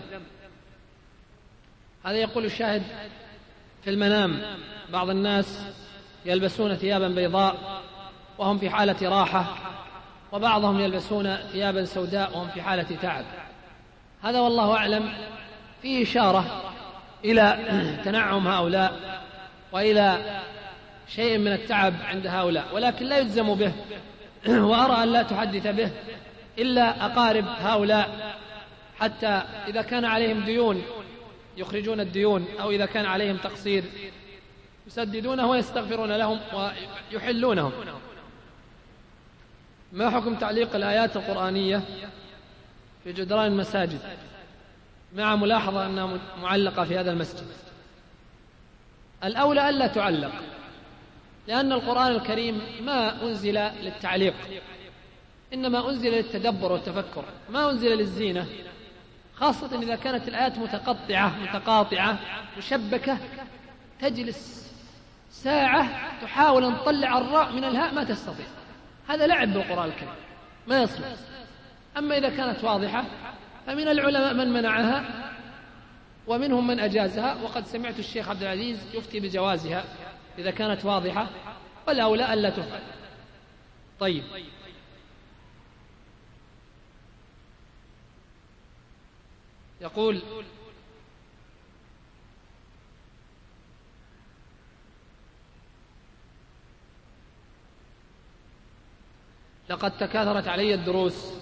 هذا يقول الشاهد في المنام: بعض الناس يلبسون ثيابا بيضاء وهم في حالة راحة، وبعضهم يلبسون ثيابا سوداء وهم في حالة تعب. هذا والله أعلم فيه إشارة إلى تنعم هؤلاء وإلى شيء من التعب عند هؤلاء، ولكن لا يلزم به، وأرى أن لا تحدث به إلا أقارب هؤلاء، حتى إذا كان عليهم ديون يخرجون الديون، أو إذا كان عليهم تقصير يسددونه ويستغفرون لهم ويحلونهم. ما حكم تعليق الآيات القرآنية في جدران المساجد مع ملاحظة أنها معلقة في هذا المسجد؟ الأولى ألا تعلق، لأن القرآن الكريم ما أنزل للتعليق، إنما أنزل للتدبر والتفكر، ما أنزل للزينة، خاصة إذا كانت الآيات متقاطعة مشبكة، تجلس ساعة تحاول أن تطلع الراء من الهاء ما تستطيع. هذا لعب بالقرآن الكريم ما يصلح. أما إذا كانت واضحة فمن العلماء من منعها ومنهم من أجازها، وقد سمعت الشيخ عبد العزيز يفتي بجوازها إذا كانت واضحة، والأولى ألا تفعل. طيب، يقول: لقد تكاثرت علي الدروس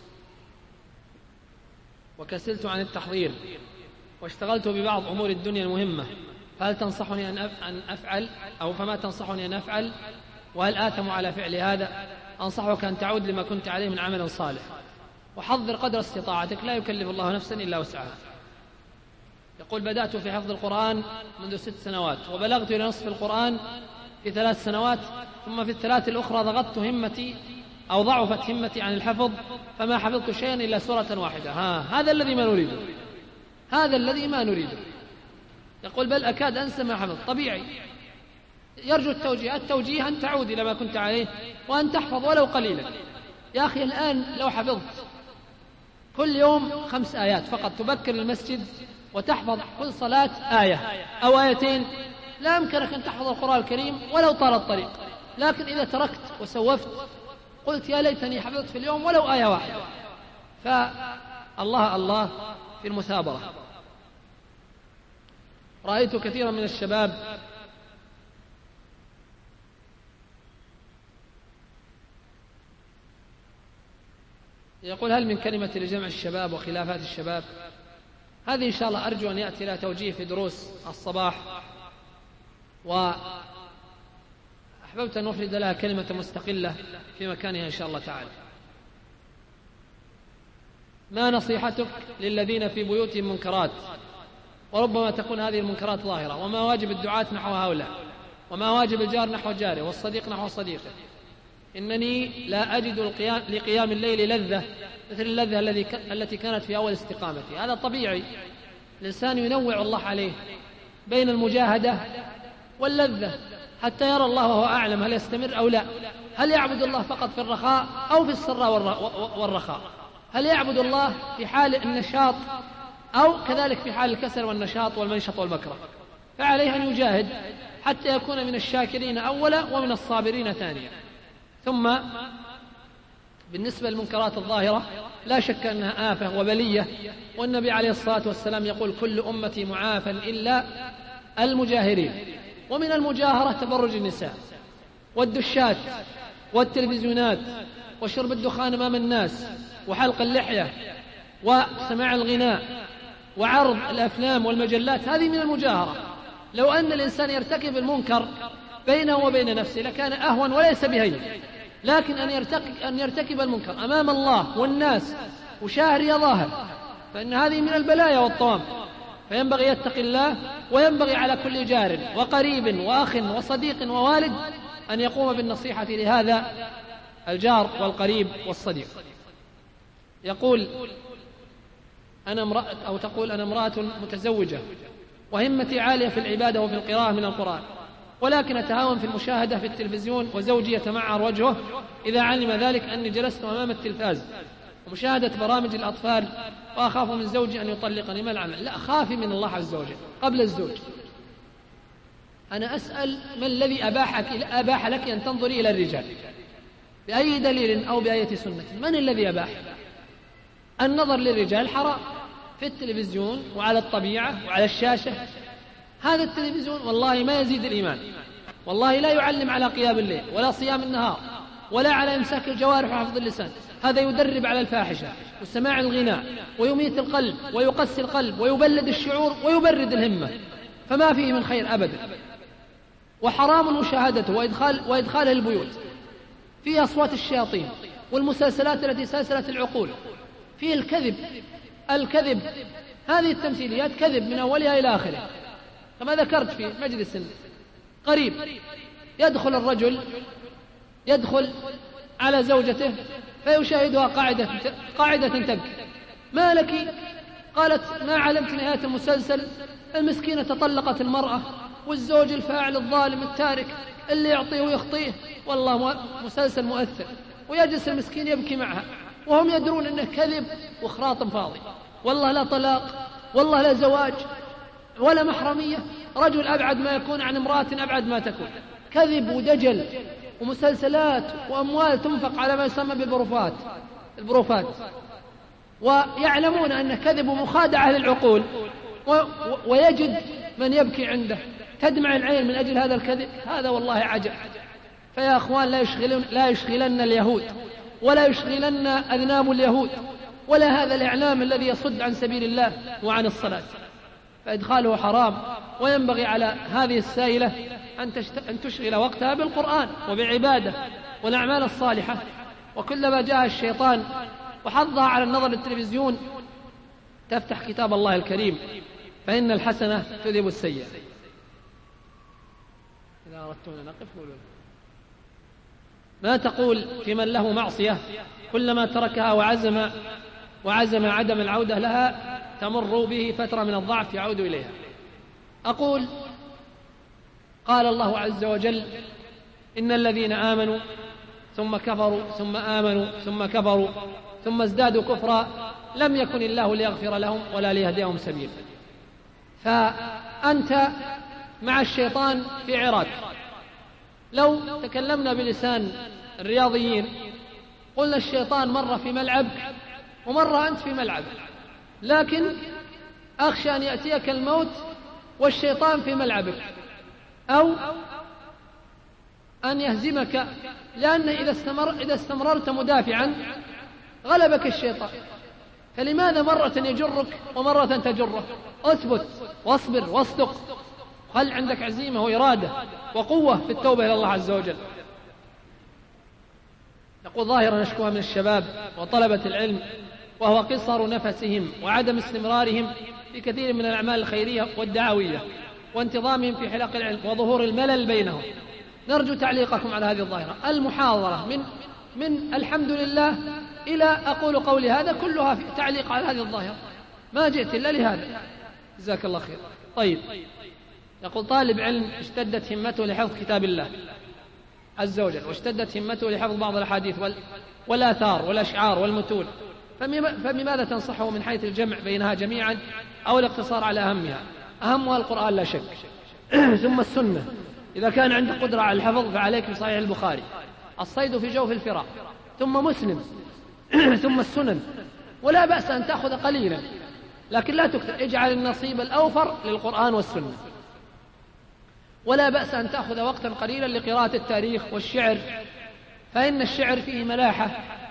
وكسلت عن التحضير واشتغلت ببعض أمور الدنيا المهمة، فهل تنصحني أن أفعل، أو فما تنصحني أن أفعل، وهل آثم على فعل هذا؟ أنصحك أن تعود لما كنت عليه من عمل صالح، وحضر قدر استطاعتك، لا يكلف الله نفسا إلا وسعها. يقول: بدأت في حفظ القرآن منذ 6 سنوات، وبلغت إلى نصف القرآن في 3 سنوات، ثم في ال3 الأخرى ضغطت همتي أو ضعفت همتي عن الحفظ، فما حفظت شيئا إلا سورة واحدة. هذا الذي ما نريده. يقول: بل أكاد أنسى ما حفظ. طبيعي، يرجو التوجيه أن تعود إلى ما كنت عليه وأن تحفظ ولو قليلا. يا أخي الآن لو حفظت كل يوم 5 آيات فقط، تبكر المسجد وتحفظ كل صلاة آية أو آيتين، لا يمكنك أن تحفظ القرآن الكريم ولو طال الطريق. لكن إذا تركت وسوفت قلت يا ليتني حفظت في اليوم ولو آية واحدة، فالله في المثابرة. رأيت كثيرا من الشباب يقول: هل من كلمة لجمع الشباب وخلافات الشباب؟ هذه إن شاء الله أرجو أن يأتي لها توجيه في دروس الصباح وأحوال أحببت أن أفرد لها كلمة مستقلة في مكانها إن شاء الله تعالى. ما نصيحتك للذين في بيوتهم منكرات، وربما تكون هذه المنكرات ظاهرة، وما واجب الدعاة نحو هؤلاء، وما واجب الجار نحو جاره، والصديق نحو صديقه؟ إنني لا أجد لقيام الليل لذة مثل اللذة التي كانت في أول استقامتي. هذا طبيعي، الإنسان ينوع الله عليه بين المجاهدة واللذة حتى يرى الله وهو أعلم هل يستمر أو لا، هل يعبد الله فقط في الرخاء أو في السراء والرخاء، هل يعبد الله في حال النشاط أو كذلك في حال الكسل والنشاط والمنشط والمكره. فعليه أن يجاهد حتى يكون من الشاكرين أولا ومن الصابرين ثانيا. ثم بالنسبة للمنكرات الظاهرة لا شك أنها آفة وبلية، والنبي عليه الصلاة والسلام يقول كل أمتي معافى إلا المجاهرين. ومن المجاهرة تبرج النساء والدشات والتلفزيونات وشرب الدخان أمام الناس وحلق اللحية وسماع الغناء وعرض الأفلام والمجلات، هذه من المجاهرة. لو أن الإنسان يرتكب المنكر بينه وبين نفسه لكان أهون وليس بهين، لكن أن يرتكب المنكر أمام الله والناس وشاهر ظاهر فإن هذه من البلايا والطوام. فينبغي يتقي الله، وينبغي على كل جار وقريب وأخ وصديق ووالد أن يقوم بالنصيحة لهذا الجار والقريب والصديق. يقول تقول أنا امرأة متزوجة وهمتي عالية في العبادة وفي القراءة من القرآن، ولكن أتهاون في المشاهدة في التلفزيون، وزوجي يتمعر وجهه إذا علم ذلك أني جلست أمام التلفاز ومشاهدة برامج الأطفال، وأخاف من زوجي أن يطلقني. ما العمل؟ لا، خافي من الله عز وجل قبل الزوج. أنا أسأل ما الذي أباح لك أن تنظري إلى الرجال؟ بأي دليل أو بأية سنة؟ من الذي أباح؟ النظر للرجال حرام في التلفزيون وعلى الطبيعة وعلى الشاشة. هذا التلفزيون والله ما يزيد الإيمان، والله لا يعلم على قيام الليل ولا صيام النهار ولا على إمساك الجوارح وحفظ اللسان. هذا يدرب على الفاحشة وسماع الغناء، ويميت القلب ويقسي القلب ويبلد الشعور ويبرد الهمة، فما فيه من خير أبدا. وحرام مشاهدته وإدخاله البيوت، فيه أصوات الشياطين والمسلسلات التي سلسلت العقول، فيه الكذب. هذه التمثيليات كذب من أولها إلى آخره، كما ذكرت في مجلس قريب. يدخل الرجل على زوجته فيشاهدها قاعدة تبكي. ما لك؟ قالت ما علمت نهاية المسلسل، المسكينة تطلقت المرأة والزوج الفاعل الظالم التارك اللي يعطيه ويخطيه. والله مسلسل مؤثر، ويجلس المسكين يبكي معها وهم يدرون أنه كذب وخراط فاضي. والله لا طلاق، والله لا زواج ولا محرمية، رجل أبعد ما يكون عن امرأة أبعد ما تكون. كذب ودجل ومسلسلات وأموال تنفق على ما يسمى بالبروفات، ويعلمون أن كذب ومخادعة للعقول، ويجد من يبكي عنده تدمع العين من أجل هذا الكذب. هذا والله عجب. فيا أخوان لا يشغلن اليهود ولا يشغلن أذناب اليهود ولا هذا الإعلام الذي يصد عن سبيل الله وعن الصلاة، فإدخاله حرام. وينبغي على هذه السائلة أن تشغل وقتها بالقرآن وبالعبادة والأعمال الصالحة. وكلما جاء الشيطان وحضها على النظر للتلفزيون تفتح كتاب الله الكريم، فإن الحسنة تذهب السيئة. إذا أردتم أن نقف قولوا. ما تقول في من له معصية كلما تركها وعزم عدم العودة لها تمر به فترة من الضعف يعود إليها؟ أقول قال الله عز وجل إن الذين آمنوا ثم كفروا ثم آمنوا ثم كفروا ثم ازدادوا كفرا لم يكن الله ليغفر لهم ولا ليهديهم سبيلا. فأنت مع الشيطان في عراك. لو تكلمنا بلسان الرياضيين قلنا الشيطان مرة في ملعبك ومرة أنت في ملعبك، لكن أخشى أن يأتيك الموت والشيطان في ملعبك، أو أن يهزمك، لأن إذا استمررت مدافعا غلبك الشيطان. فلماذا مرة يجرك ومرة تجره؟ أثبت واصبر واصدق خل عندك عزيمة وإرادة وقوة في التوبة إلى الله عز وجل. يقول ظاهرا نشكوها من الشباب وطلبة العلم، وهو قصر نفسهم وعدم استمرارهم في كثير من الأعمال الخيرية والدعوية وانتظامهم في حلق العلم وظهور الملل بينهم. نرجو تعليقكم على هذه الظاهرة. المحاضرة من الحمد لله إلى أقول قولي هذا كلها في تعليق على هذه الظاهرة، ما جئت إلا لهذا. جزاك الله خير. طيب، يقول طالب علم اشتدت همته لحفظ كتاب الله عز وجل، واشتدت همته لحفظ بعض الأحاديث والآثار والأشعار والمتون، فبماذا تنصحه من حيث الجمع بينها جميعا أو الاقتصار على أهمها؟ أهمها القرآن لا شك، ثم السنة. إذا كان عندك قدرة على الحفظ فعليك بصحيح البخاري، الصيد في جوف الفراء، ثم مسلم، ثم السنن. ولا بأس أن تأخذ قليلا لكن لا تكثر، اجعل النصيب الأوفر للقرآن والسنة. ولا بأس أن تأخذ وقتا قليلا لقراءة التاريخ والشعر، فإن الشعر فيه ملاحة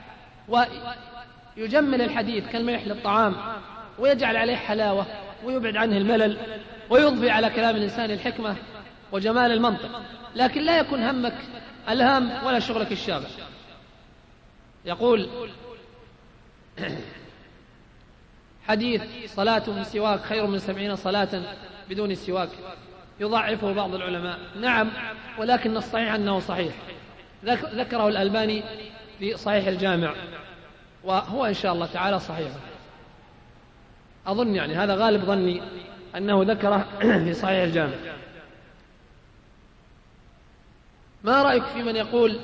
ويجمل الحديث كالملح للطعام، ويجعل عليه حلاوة ويبعد عنه الملل، ويضفي على كلام الإنسان الحكمة وجمال المنطق، لكن لا يكون همك الهام ولا شغلك الشاغل. يقول حديث صلاة بسواك خير من 70 صلاة بدون السواك يضعفه بعض العلماء. نعم، ولكن الصحيح أنه صحيح، ذكره الألباني في صحيح الجامع، وهو إن شاء الله تعالى صحيح. أظن يعني هذا غالب ظني أنه ذكره في صحيح الجامع. ما رأيك في من يقول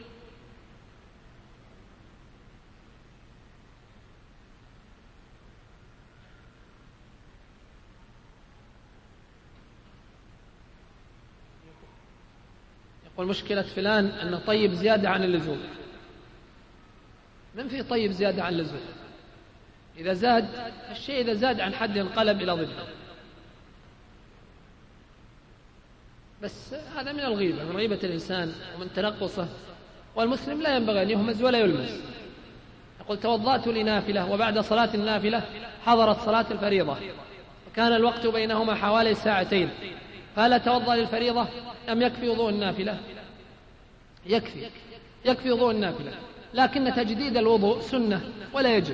مشكلة فلان أنه طيب زيادة عن اللزوم؟ من في طيب زيادة عن اللزوم؟ إذا زاد الشيء، إذا زاد عن حد انقلب إلى ضده. بس هذا من الغيبة، من غيبة الإنسان ومن تنقصه، والمسلم لا ينبغي أن يهمز ولا يلمز. يقول توضأت لنافلة وبعد صلاة النافلة حضرت صلاة الفريضة وكان الوقت بينهما حوالي ساعتين، فهل أتوضأ للفريضة أم يكفي وضوء النافلة؟ يكفي وضوء النافلة، لكن تجديد الوضوء سنة ولا يجب.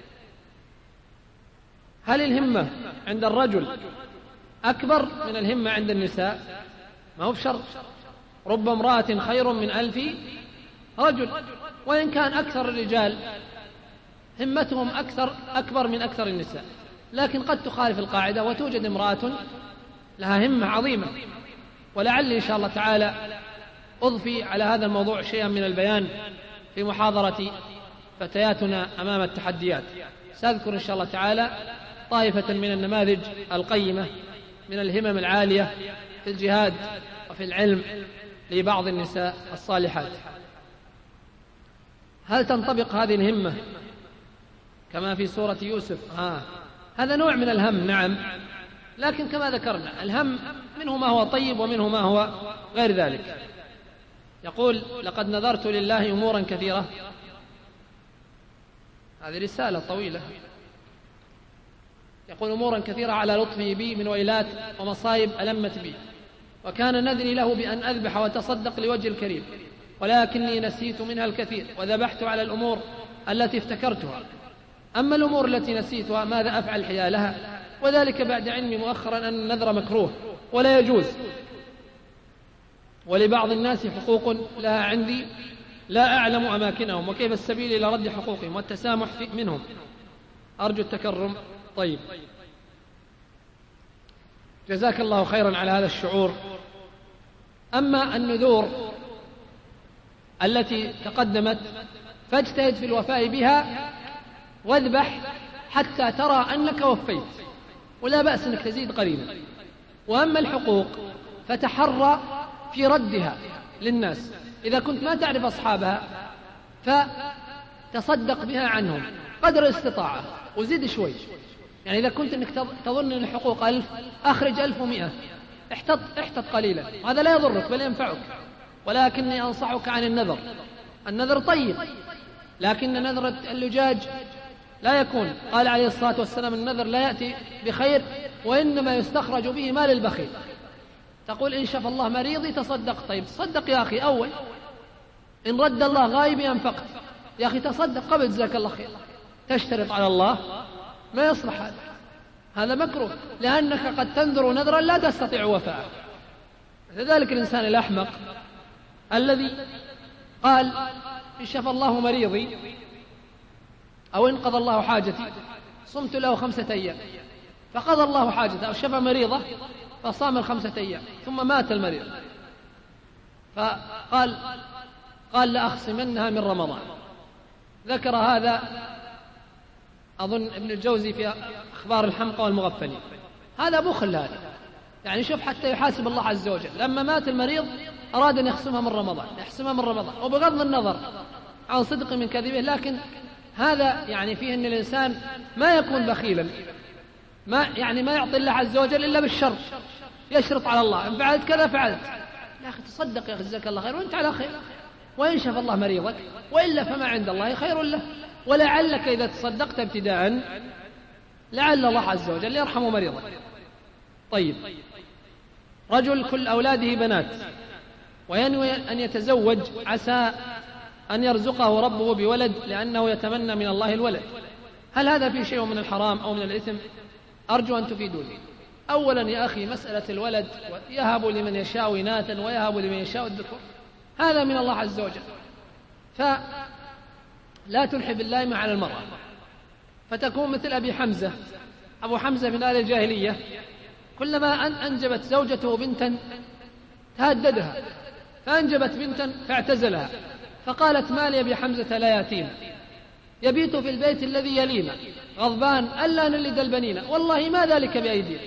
هل الهمة عند الرجل أكبر من الهمة عند النساء؟ ما هو بشرط، رب امرأة خير من 1000 رجل، وإن كان أكثر الرجال همتهم أكبر من أكثر النساء، لكن قد تخالف القاعدة وتوجد امرأة لها همة عظيمة. ولعل إن شاء الله تعالى أضفي على هذا الموضوع شيئا من البيان في محاضرة فتياتنا أمام التحديات. سأذكر إن شاء الله تعالى طائفة من النماذج القيمة من الهمم العالية في الجهاد وفي العلم لبعض النساء الصالحات. هل تنطبق هذه الهمة كما في سورة يوسف؟ هذا نوع من الهم، نعم، لكن كما ذكرنا الهم منه ما هو طيب ومنه ما هو غير ذلك. يقول لقد نذرت لله أمورا كثيرة، هذه رسالة طويلة. يقول أمورا كثيرة على لطفه بي من ويلات ومصائب ألمت بي، وكان نذري له بأن أذبح وتصدق لوجه الكريم، ولكني نسيت منها الكثير وذبحت على الأمور التي افتكرتها. أما الأمور التي نسيتها ماذا أفعل حيالها؟ وذلك بعد علمي مؤخرا أن النذر مكروه ولا يجوز، ولبعض الناس حقوق لها عندي لا أعلم أماكنهم، وكيف السبيل إلى رد حقوقهم والتسامح منهم؟ أرجو التكرم. طيب، جزاك الله خيرا على هذا الشعور. أما النذور التي تقدمت فاجتهد في الوفاء بها واذبح حتى ترى أنك وفيت، ولا بأس أنك تزيد قليلا. وأما الحقوق فتحرى في ردها للناس، إذا كنت ما تعرف أصحابها فتصدق بها عنهم قدر الاستطاعة وزيد شوي. يعني إذا كنت أنك تظن أن الحقوق 1000 أخرج 1100، احتط قليلا، هذا لا يضرك بل ينفعك. ولكني أنصحك عن النذر. النذر طيب، لكن نذر اللجاج لا يكون. قال عليه الصلاة والسلام النذر لا يأتي بخير وإنما يستخرج به مال البخيل. تقول إن شفى الله مريضي تصدق. طيب تصدق يا أخي أول، إن رد الله غائبي أنفقت. يا أخي تصدق قبل، جزاك الله خير. تشترط على الله ما يصلح هذا، هذا مكروه، لأنك قد تنذر نذرا لا تستطيع وفاءه. لذلك الإنسان الأحمق الذي قال إن شفى الله مريضي أو انقضى الله حاجتي صمت له 5 أيام، فقضى الله حاجته أو شفى مريضه فصام 5 أيام ثم مات المريض، قال لأخصمنها من رمضان. ذكر هذا أظن ابن الجوزي في أخبار الحمقى والمغفلين. هذا بخل هذا، يعني شوف حتى يحاسب الله عز وجل. لما مات المريض أراد أن يحسمها من رمضان، وبغض النظر عن صدق من كذبه، لكن هذا يعني فيه أن الإنسان ما يكون بخيلا، ما يعطي الله عز وجل إلا بالشر، يشرط على الله إن فعلت كذا فعلت. يا أخي تصدق يا أخي جزاك الله خير وأنت على خير، وإن شفى الله مريضك، وإلا فما عند الله خير له. ولعلك إذا تصدقت ابتداء لعل الله عز وجل يرحم مريضك. طيب، رجل كل أولاده بنات وينوي أن يتزوج، عسى أن يرزقه ربه بولد لأنه يتمنى من الله الولد، هل هذا فيه شيء من الحرام أو من الإثم؟ أرجو أن تفيدوني. أولا يا أخي، مسألة الولد يهب لمن يشاء إناثا ويهب لمن يشاء الذكور، هذا من الله عز وجل، فلا تلحي باللائمة على المرأة فتكون مثل أبي حمزة. أبو حمزة من آل الجاهلية كلما أنجبت زوجته بنتا تهددها، فأنجبت بنتا فاعتزلها، فقالت ما لي أبي حمزة لا يأتينا، يبيت في البيت الذي يلينا غضبان ألا نلد البنين، والله ما ذلك بأيدينا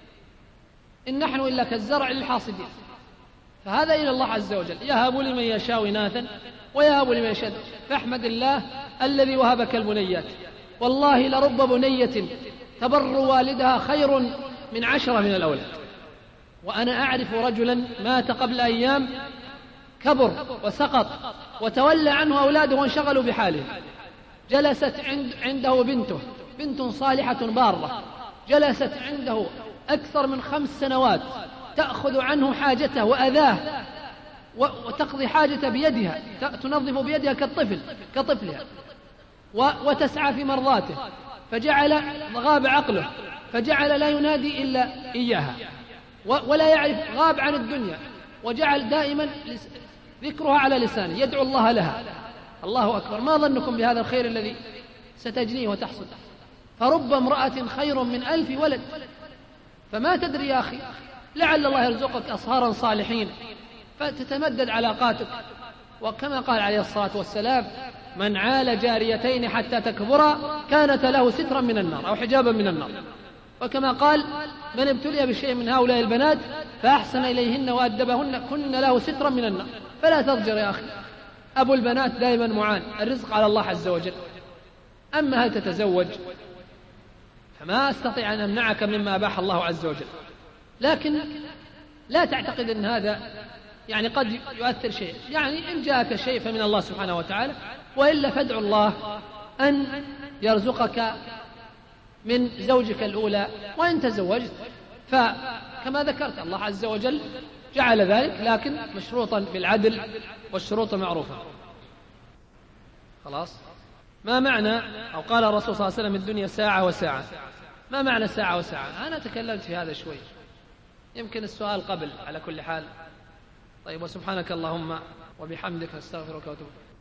إن نحن إلا كالزرع للحاصدين. فهذا إلى الله عز وجل، يهب لمن يشاء إناثا ويهب لمن يشاء. فاحمد الله الذي وهبك البنيات، والله لرب بنية تبر والدها خير من 10 من الأولاد. وأنا أعرف رجلا مات قبل أيام، كبر وسقط وتولى عنه أولاده وانشغلوا بحاله، جلست عنده بنته، بنت صالحة بارة، جلست عنده أكثر من 5 سنوات تأخذ عنه حاجته وأذاه وتقضي حاجته بيدها، تنظف بيدها كطفلها، وتسعى في مرضاته، فجعل غاب عقله، فجعل لا ينادي إلا إياها ولا يعرف، غاب عن الدنيا، وجعل دائما ذكرها على لسانه، يدعو الله لها. الله أكبر، ما ظنكم بهذا الخير الذي ستجنيه وتحصل؟ فرب امرأة خير من 1000 ولد. فما تدري يا أخي، لعل الله يرزقك أصهارا صالحين فتتمدد علاقاتك. وكما قال عليه الصلاة والسلام: من عال جاريتين حتى تكبرا كانت له سترا من النار أو حجابا من النار. وكما قال: من ابتلي بشيء من هؤلاء البنات فأحسن إليهن وأدبهن كن له سترا من النار. فلا تضجر يا أخي، أبو البنات دائما معان، الرزق على الله عز وجل. أما هل تتزوج فما أستطيع أن أمنعك مما أباح الله عز وجل، لكن لا تعتقد أن هذا يعني قد يؤثر شيء، يعني إن جاءك شيء فمن الله سبحانه وتعالى، وإلا فادع الله أن يرزقك من زوجك الأولى. وإن تزوجت فكما ذكرت الله عز وجل جعل ذلك، لكن مشروطا بالعدل والشروط معروفة. خلاص. ما معنى، أو قال الرسول صلى الله عليه وسلم: الدنيا ساعة وساعة. ما معنى ساعة وساعة؟ أنا تكلمت في هذا شوي، يمكن السؤال قبل. على كل حال، طيب، وسبحانك اللهم وبحمدك نستغفرك ونتوب إليك.